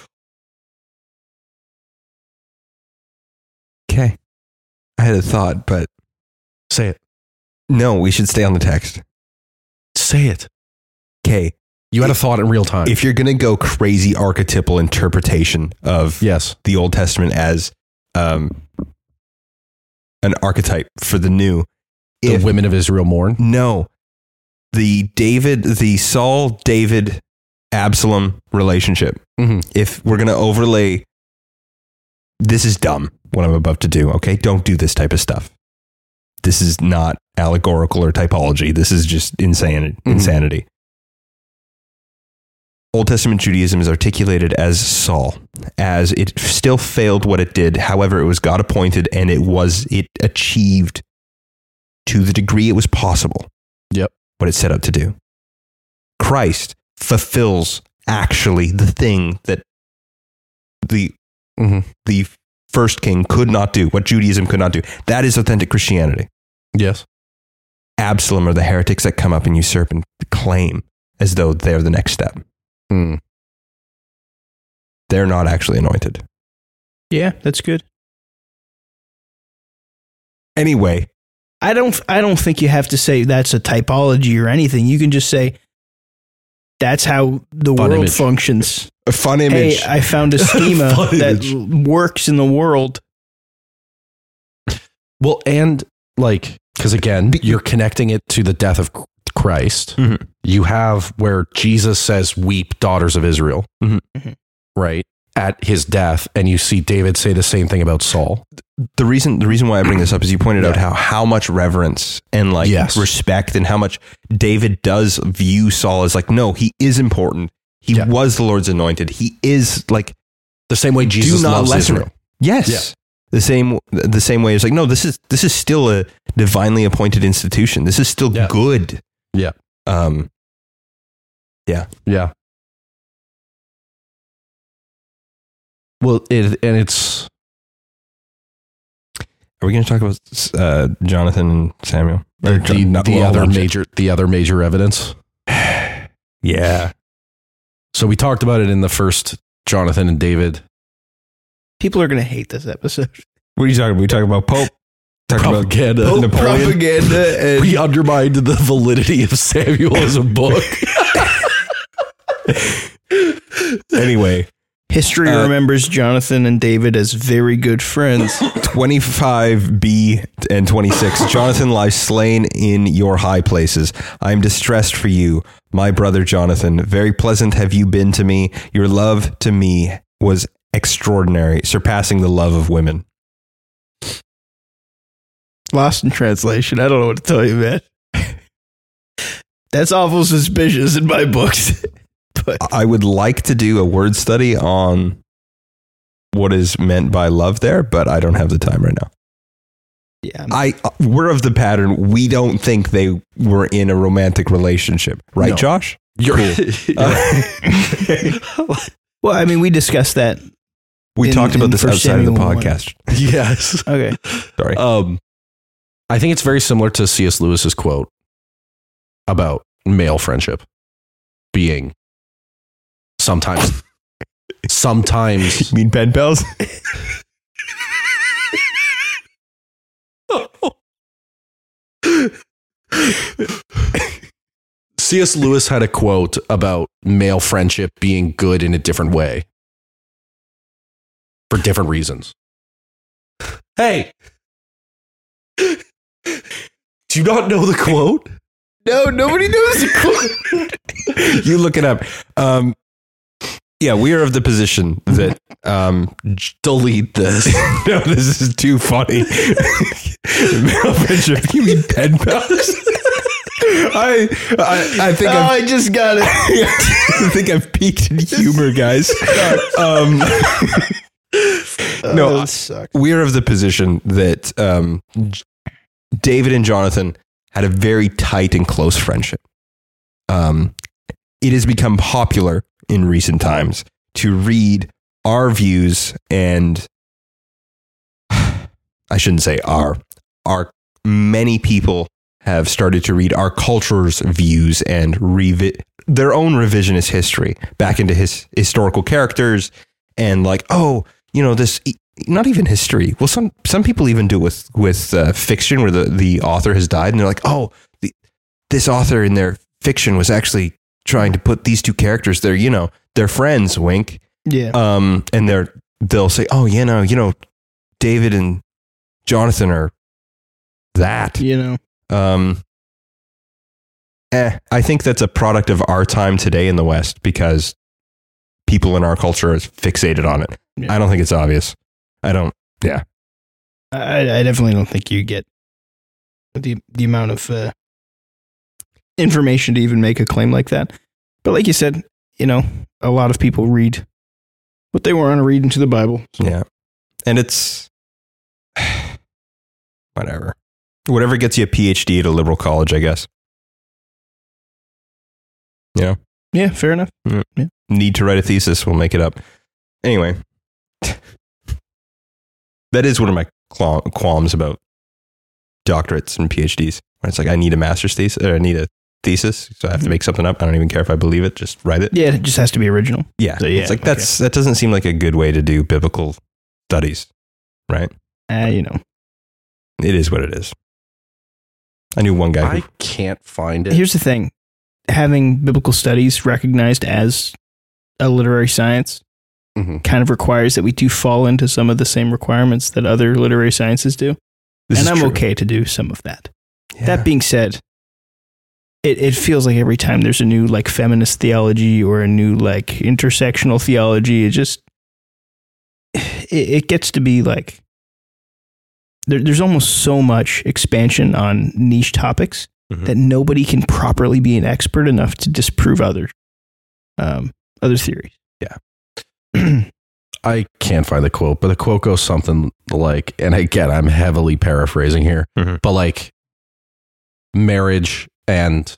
Okay. I had a thought, but Say it. no, we should stay on the text. Say it. Okay. You had a thought in real time. If you're going to go crazy archetypal interpretation of Yes. the Old Testament as an archetype for the new, The women of Israel mourn. No, the Saul, David, Absalom relationship. Mhm. If we're going to overlay, this is dumb, what I'm about to do. Okay. Don't do this type of stuff. This is not allegorical or typology. This is just insanity. Old Testament Judaism is articulated as Saul, as it still failed what it did. However, it was God appointed, and it achieved to the degree it was possible. Yep. What it set out to do. Christ fulfills actually the thing that the first king could not do, what Judaism could not do. That is authentic Christianity. Yes. Absalom are the heretics that come up and usurp and claim as though they're the next step. They're not actually anointed. Yeah, that's good. Anyway, I don't think you have to say that's a typology or anything. You can just say that's how the world functions. A fun image. Hey, I found a schema that works in the world. Well, and like, because again, you're connecting it to the death of Christ. Mm-hmm. You have where Jesus says, "Weep, daughters of Israel," right? At his death, and you see David say the same thing about Saul. The reason why I bring this up is you pointed out how much reverence and respect and how much David does view Saul as like, no, he is important. He was the Lord's anointed. He is like the same way Jesus loves Israel. Yes. Yeah. The same way it's like, no, this is still a divinely appointed institution. This is still good. Yeah. Yeah. Well, it's. Are we going to talk about Jonathan and Samuel? Or the other major evidence? Yeah. So we talked about it in the first Jonathan and David. People are going to hate this episode. What are you talking about? We talking about Pope? Propaganda. About Napoleon? Propaganda. And we undermined the validity of Samuel as a book. Anyway. History remembers Jonathan and David as very good friends. 25b and 26. Jonathan lies slain in your high places. I am distressed for you, my brother Jonathan. Very pleasant have you been to me. Your love to me was extraordinary, surpassing the love of women. Lost in translation. I don't know what to tell you, man. That's awful suspicious in my books. But I would like to do a word study on what is meant by love there, but I don't have the time right now. Yeah, we're of the pattern. We don't think they were in a romantic relationship, right, Josh? You're cool. Well, I mean, we discussed that. We talked about this outside of the podcast. Yes. Okay. Sorry. I think it's very similar to C.S. Lewis's quote about male friendship being sometimes. You mean pen pals? C.S. Lewis had a quote about male friendship being good in a different way for different reasons. Hey, do you not know the quote? No, nobody knows the quote. You look it up. Yeah, we are of the position that delete this. No, this is too funny. Male friendship, you mean pen pals? I think I just got it. I think I've peaked in humor, guys. No, we are of the position that David and Jonathan had a very tight and close friendship. It has become popular in recent times to read our views, and I shouldn't say our many people have started to read our culture's views and their own revisionist history back into his historical characters, and like, oh, you know, this, not even history. Well, some people even do it with fiction where the author has died, and they're like, oh, this author in their fiction was actually trying to put these two characters there, you know, they're friends, wink. Yeah. And they'll say, oh, you know, David and Jonathan are that, you know. I think that's a product of our time today in the West because people in our culture are fixated on it. Yeah. I don't think it's obvious. I definitely don't think you get the amount of information to even make a claim like that. But like you said, a lot of people read what they want to read into the Bible. So. Yeah. And it's whatever gets you a PhD at a liberal college, I guess. Yeah, fair enough. Yeah. Yeah. Need to write a thesis, we'll make it up. Anyway, that is one of my qualms about doctorates and PhDs. When it's like, I need a master's thesis, or I need a thesis, so I have to make something up. I don't even care if I believe it, just write it. Yeah, it just has to be original. Yeah. So, yeah, it's like, that doesn't seem like a good way to do biblical studies, right? It is what it is. I knew one guy I can't find it. Here's the thing. Having biblical studies recognized as a literary science kind of requires that we do fall into some of the same requirements that other literary sciences do. And I'm okay to do some of that. Yeah. That being said, it feels like every time there's a new like feminist theology or a new like intersectional theology, it gets to be like there's almost so much expansion on niche topics that nobody can properly be an expert enough to disprove other theories. Yeah. I can't find the quote, but the quote goes something like, and again, I'm heavily paraphrasing here, but like marriage and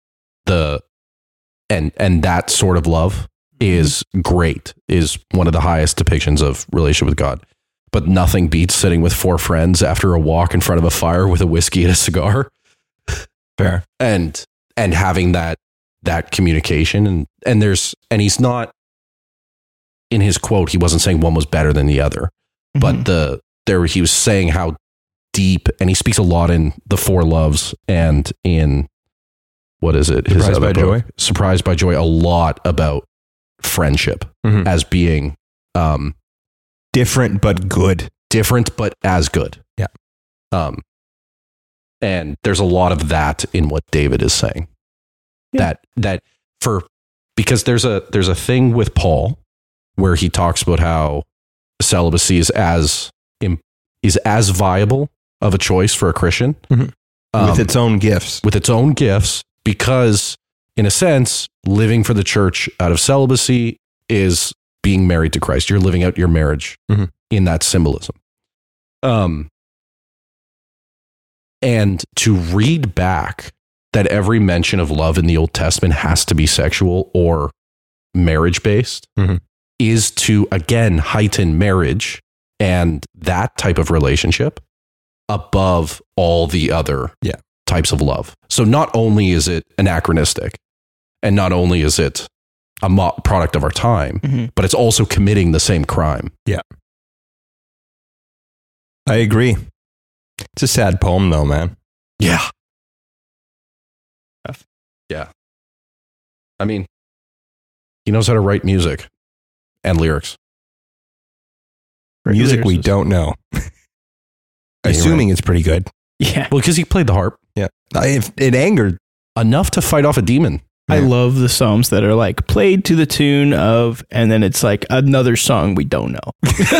that sort of love is great, is one of the highest depictions of relationship with God. But nothing beats sitting with 4 friends after a walk in front of a fire with a whiskey and a cigar. Fair. And having that communication and he's not, in his quote, he wasn't saying one was better than the other, but he was saying how deep, and he speaks a lot in The Four Loves and in, what is it? Surprised by Joy? Surprised by Joy, a lot about friendship as being different but good. Different but as good. Yeah. And there's a lot of that in what David is saying. Yeah. Because there's a thing with Paul where he talks about how celibacy is as viable of a choice for a Christian with its own gifts. With its own gifts, because in a sense, living for the church out of celibacy is being married to Christ. You're living out your marriage in that symbolism. And to read back that every mention of love in the Old Testament has to be sexual or marriage-based is to, again, heighten marriage and that type of relationship above all the other types of love. So not only is it anachronistic, and not only is it a product of our time, but it's also committing the same crime. Yeah. I agree. It's a sad poem though, man. Yeah. Yeah. I mean, he knows how to write music and lyrics. Music we don't know. Assuming it's pretty good. Yeah. Well, because he played the harp. Yeah. It angered. Enough to fight off a demon. I love the Psalms that are like played to the tune of, and then it's like another song we don't know.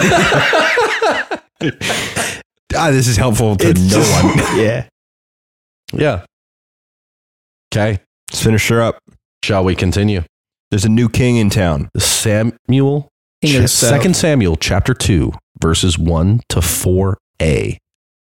This is helpful to no one. Yeah. Yeah. Okay. Let's finish her up. Shall we continue? There's a new king in town. Samuel. 2 Samuel chapter 2, verses 1 to 4a.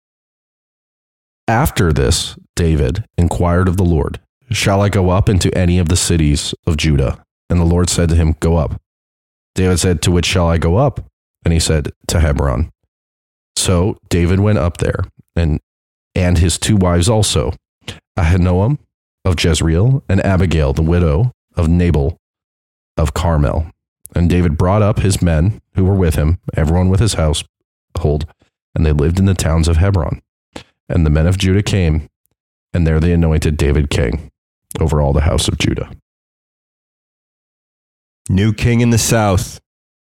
After this, David inquired of the Lord, "Shall I go up into any of the cities of Judah?" And the Lord said to him, "Go up." David said, "To which shall I go up?" And he said, "To Hebron." So David went up there, and his 2 wives also, Ahinoam of Jezreel, and Abigail, the widow of Nabal of Carmel. And David brought up his men who were with him, everyone with his household, and they lived in the towns of Hebron. And the men of Judah came, and there they anointed David king over all the house of Judah. New king in the south.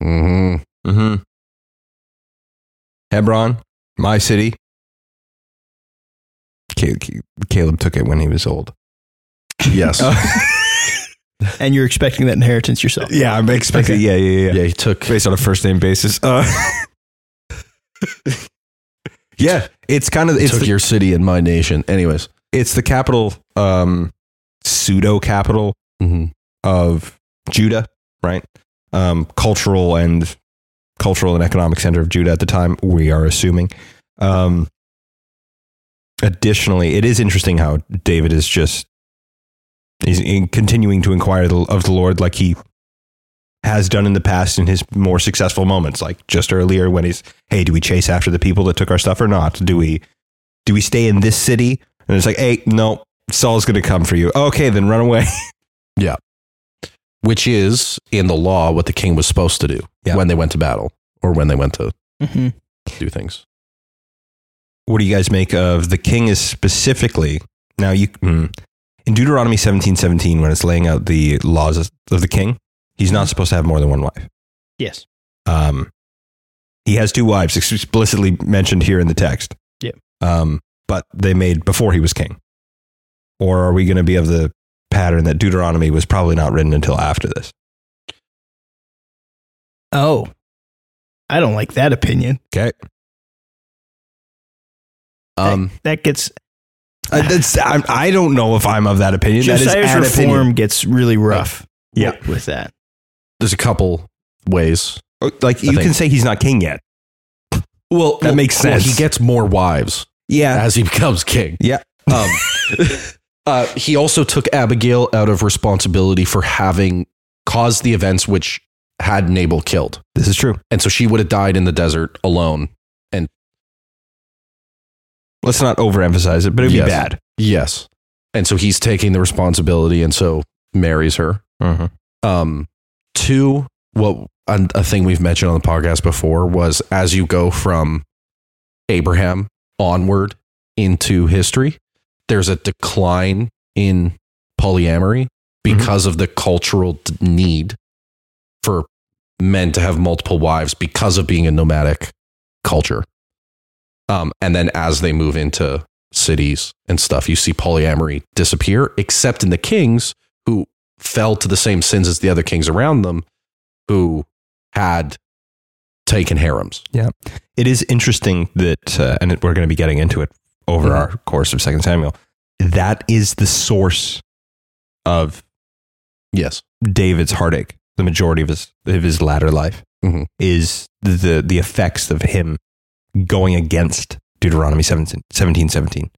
Hebron, my city. Caleb took it when he was old. Yes. And you're expecting that inheritance yourself. Yeah, I'm expecting. Okay. Yeah. He took based on a first name basis. Yeah, it's kind of took your city and my nation. Anyways, it's the capital, pseudo capital of Judah, right? Cultural and economic center of Judah at the time, we are assuming. Additionally, it is interesting how David is he's continuing to inquire of the Lord like he has done in the past in his more successful moments, like just earlier when he's, hey, do we chase after the people that took our stuff or not? Do we stay in this city? And it's like, hey, no, Saul's going to come for you. Okay, then run away. Yeah. Which is in the law what the king was supposed to do when they went to battle or when they went to do things. What do you guys make of the king is specifically now in Deuteronomy 17:17 when it's laying out the laws of the king, he's not supposed to have more than one wife. Yes. He has two wives explicitly mentioned here in the text. Yeah. But they made before he was king. Or are we going to be of the pattern that Deuteronomy was probably not written until after this? Oh, I don't like that opinion. Okay. That gets. I don't know if I'm of that opinion. Josiah's reform gets really rough. Yeah, with that. There's a couple ways. Like you can say he's not king yet. Well, that makes sense. He gets more wives. Yeah, as he becomes king. Yeah. He also took Abigail out of responsibility for having caused the events which had Nabal killed. This is true. And so she would have died in the desert alone. And let's not overemphasize it, but it'd be bad. Yes. And so he's taking the responsibility and so marries her. Two, a thing we've mentioned on the podcast before was as you go from Abraham onward into history, there's a decline in polyamory because of the cultural need for men to have multiple wives because of being a nomadic culture. And then as they move into cities and stuff, you see polyamory disappear, except in the kings who fell to the same sins as the other kings around them who had taken harems. Yeah. It is interesting that, and we're going to be getting into it over our course of 2 Samuel, that is the source of David's heartache. The majority of his latter life is the effects of him going against Deuteronomy 17:17.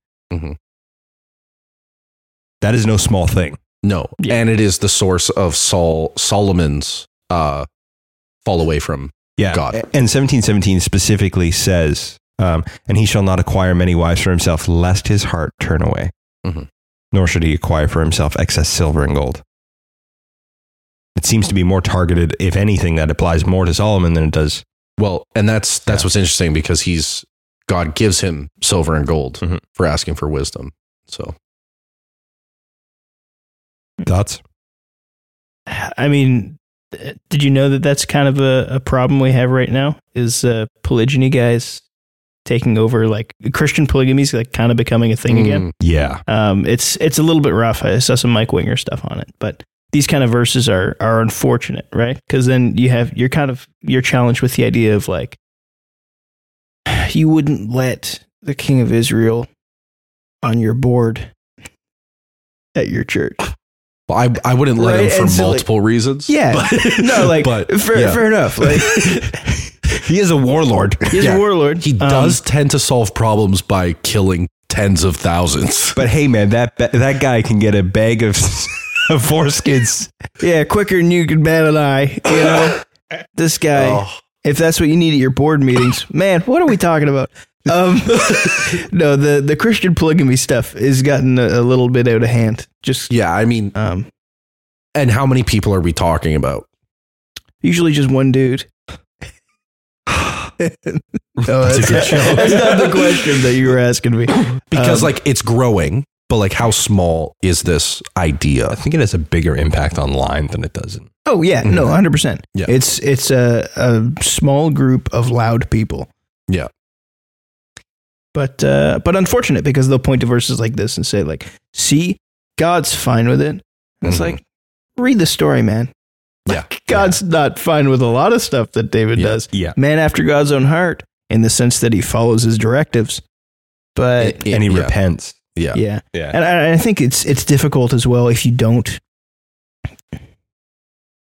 That is no small thing. No. Yeah. And it is the source of Solomon's fall away from God. And 17:17 specifically says, and he shall not acquire many wives for himself, lest his heart turn away. Nor should he acquire for himself excess silver and gold. It seems to be more targeted, if anything, that applies more to Solomon than it does. Well, and that's what's interesting because God gives him silver and gold for asking for wisdom. So, thoughts? I mean, did you know that that's kind of a problem we have right now? Is polygyny guys taking over? Like Christian polygamy is like kind of becoming a thing again. Yeah. It's a little bit rough. I saw some Mike Winger stuff on it, but these kind of verses are unfortunate, right? Because then you're challenged with the idea of like, you wouldn't let the king of Israel on your board at your church. Well, I wouldn't let him for multiple reasons. Yeah. Fair enough. Like, he is a warlord. He's a warlord. He does tend to solve problems by killing tens of thousands. But hey, man, that guy can get a bag of foreskins. Yeah, quicker than you can bat an eye. You know, this guy. If that's what you need at your board meetings, man, what are we talking about? No, the Christian polygamy stuff has gotten a little bit out of hand. I mean, and how many people are we talking about? Usually just one dude. That's not the question that you were asking me. Because it's growing, but like how small is this idea? I think it has a bigger impact online than it does in. Oh yeah, no, 100%. Yeah, it's a small group of loud people. Yeah. But unfortunate because they'll point to verses like this and say like, see, God's fine with it. And it's like, read the story, man. Like, God's not fine with a lot of stuff that David does. Yeah. Man after God's own heart in the sense that he follows his directives, but and he repents. Yeah. And I think it's difficult as well if you don't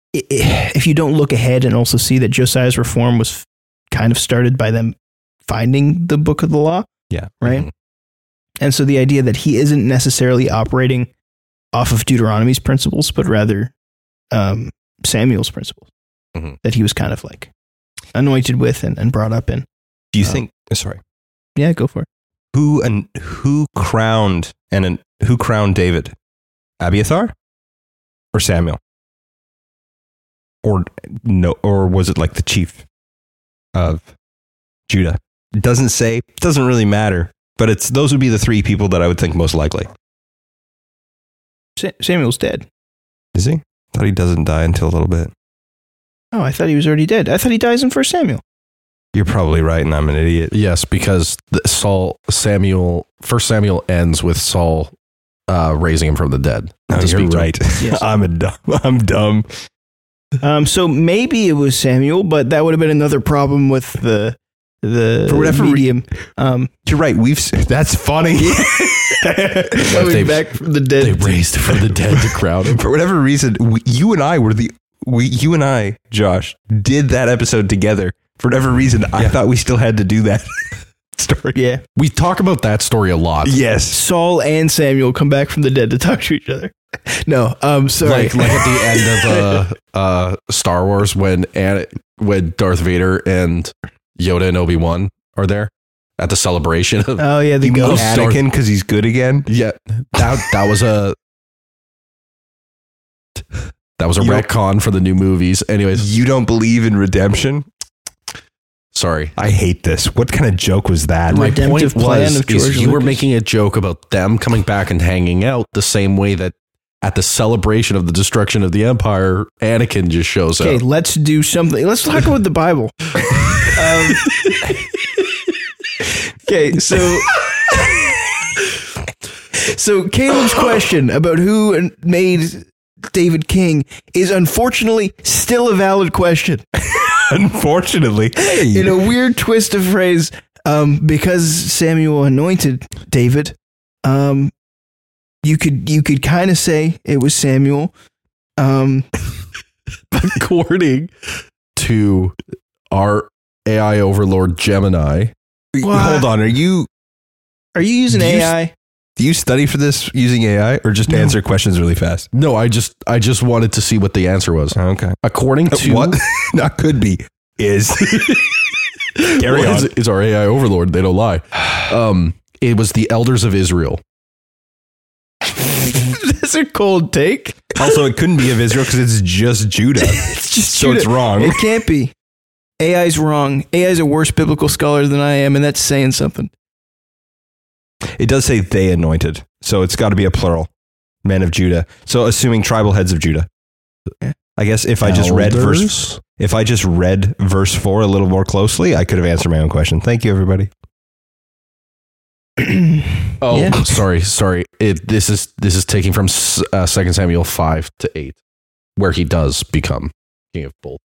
if you don't look ahead and also see that Josiah's reform was kind of started by them finding the book of the law. Yeah. Right. Mhm. And so the idea that he isn't necessarily operating off of Deuteronomy's principles, but rather Samuel's principles that he was kind of like anointed with and brought up in. Do you think, sorry. Yeah, go for it. Who crowned David? Abiathar or Samuel? Or was it like the chief of Judah? It doesn't say, it doesn't really matter, but those would be the three people that I would think most likely. Samuel's dead. Is he? Thought he doesn't die until a little bit. Oh, I thought he was already dead. I thought he dies in 1 Samuel. You're probably right, and I'm an idiot. Yes, because 1 Samuel ends with Saul raising him from the dead. No, you're right. Yes. I'm dumb. So maybe it was Samuel, but that would have been another problem with the For whatever medium. You're right. That's funny. Coming back from the dead. They raised him from the dead to crown him. For whatever reason, you and I, Josh, did that episode together. For whatever reason, I thought we still had to do that story. Yeah. We talk about that story a lot. Yes. Saul and Samuel come back from the dead to talk to each other. No, sorry. Like at the end of Star Wars when Darth Vader and Yoda and Obi-Wan are there at the celebration of Oh yeah, the You mean ghost. Anakin because he's good again? Yeah, that was a retcon for the new movies. Anyways, You don't believe in redemption? sorry. I hate this. What kind of joke was that? My Redemptive point plan was of George you were Lucas. making a joke about them coming back and hanging out the same way that at the celebration of the destruction of the Empire, Anakin just shows Okay, up. let's do something. Let's talk about the Bible. Okay, so Caleb's question about who made David king is unfortunately still a valid question. Unfortunately. In a weird twist of phrase, because Samuel anointed David, you could kind of say it was Samuel. According to our AI overlord Gemini, Hold on. Are you using Do you- AI? do you study for this using AI or just answer questions really fast? no, I just wanted to see what the answer was. Okay. According to What? Not could be. Is. Carry Well, on. is our AI overlord. They don't lie. It was the elders of Israel. That's a cold take. Also, it couldn't be of Israel because it's just Judah. It's just So it's wrong. It can't be. AI's wrong. AI's a worse biblical scholar than I am, and that's saying something. It does say they anointed. So it's got to be a plural. Men of Judah. So assuming tribal heads of Judah. I guess if I just read Elders? verse 4 a little more closely, I could have answered my own question. Thank you, everybody. Oh, Yeah. sorry. This is taking from 2 Samuel 5-8, where he does become king of both.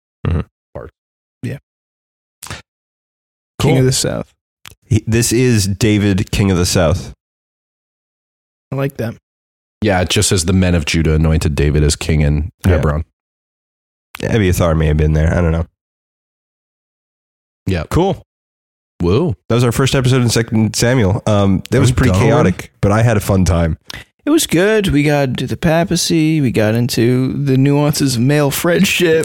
King Cool. of the South. This is David, king of the south. I like that. Yeah, it just says the men of Judah anointed David as king in Yeah. Hebron. Abiathar may have been there. I don't know. Yeah. Cool. Whoa. That was our first episode in 2 Samuel. That was pretty Going. chaotic, but I had a fun time. It was good. We got into the papacy. We got into the nuances of male friendship.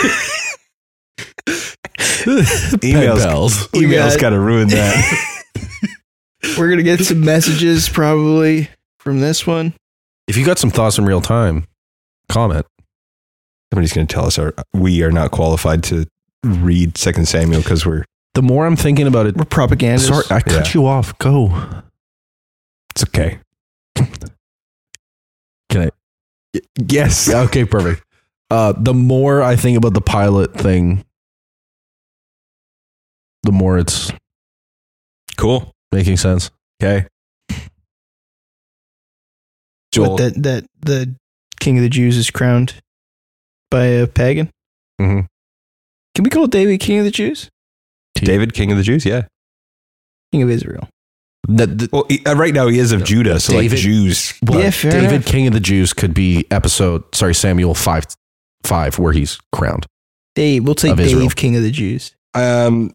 Emails We got- kind of ruined that. We're going to get some messages probably from this one. If you got some thoughts in real time, comment. Somebody's going to tell us we are not qualified to read 2 Samuel because we're. The more I'm thinking about it, We're propagandists. sorry, I cut you off. Go. It's okay. Can I? Yes. Okay, perfect. The more I think about the pilot thing, the more it's Cool. making sense. Okay. Joel. What, that the king of the Jews is crowned by a pagan? Mm-hmm. Can we call David king of the Jews? David, king of the Jews? Yeah. King of Israel. Well, right now he is of Judah, so David- like Jews. Yeah, fair David, enough. king of the Jews, could be Samuel 5 5 where he's crowned. Dave, we'll take Of Israel. Dave, King of the Jews. Dave.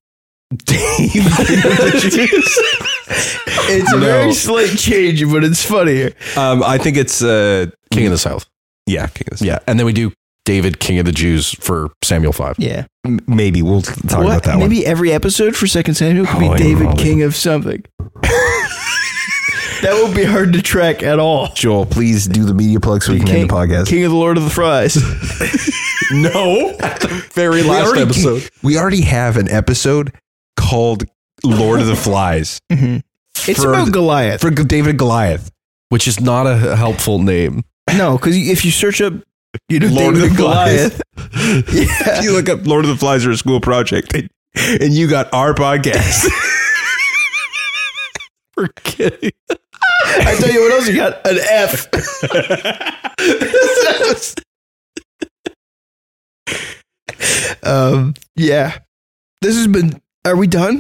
It's a very slight change, but it's funnier. I think it's King of the South. yeah, King of the Yeah. And then we do David, King of the Jews for Samuel 5. Yeah. Maybe we'll talk about that one. Maybe every episode for 2 Samuel could be Holy David, moly. King of something. That won't be hard to track at all. Joel, please do the media plug so we can end the podcast. King of the Lord of the Fries. No, Very last episode. We already have an episode called Lord of the Flies. It's For- about Goliath. For David and Goliath. Which is not a helpful name. No, because if you search up, Lord David of the and Goliath. Yeah. You look up Lord of the Flies or a school project, and you got our podcast. We're kidding. I tell you what else you got, an F. Yeah. This has been, are we done?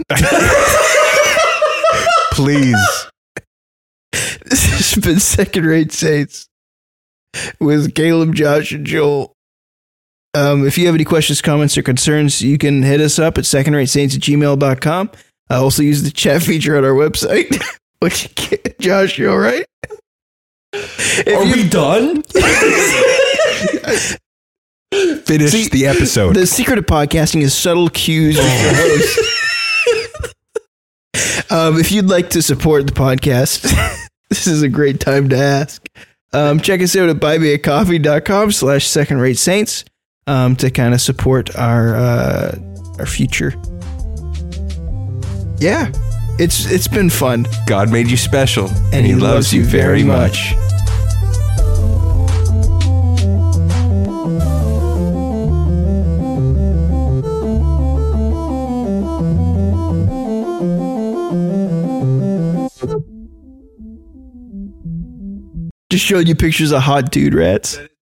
Please. This has been Second Rate Saints with Caleb, Josh, and Joel. If you have any questions, comments, or concerns, you can hit us up at secondratesaints@gmail.com. I also use the chat feature on our website. Which, Josh, you all right? Are we done? Finish the episode. The secret of podcasting is subtle cues with your host. If you'd like to support the podcast, this is a great time to ask. Check us out at buymeacoffee.com/second-rate-saints to kind of support our future. Yeah, it's been fun. God made you special, and he loves you very much. Just showed you pictures of hot dude rats.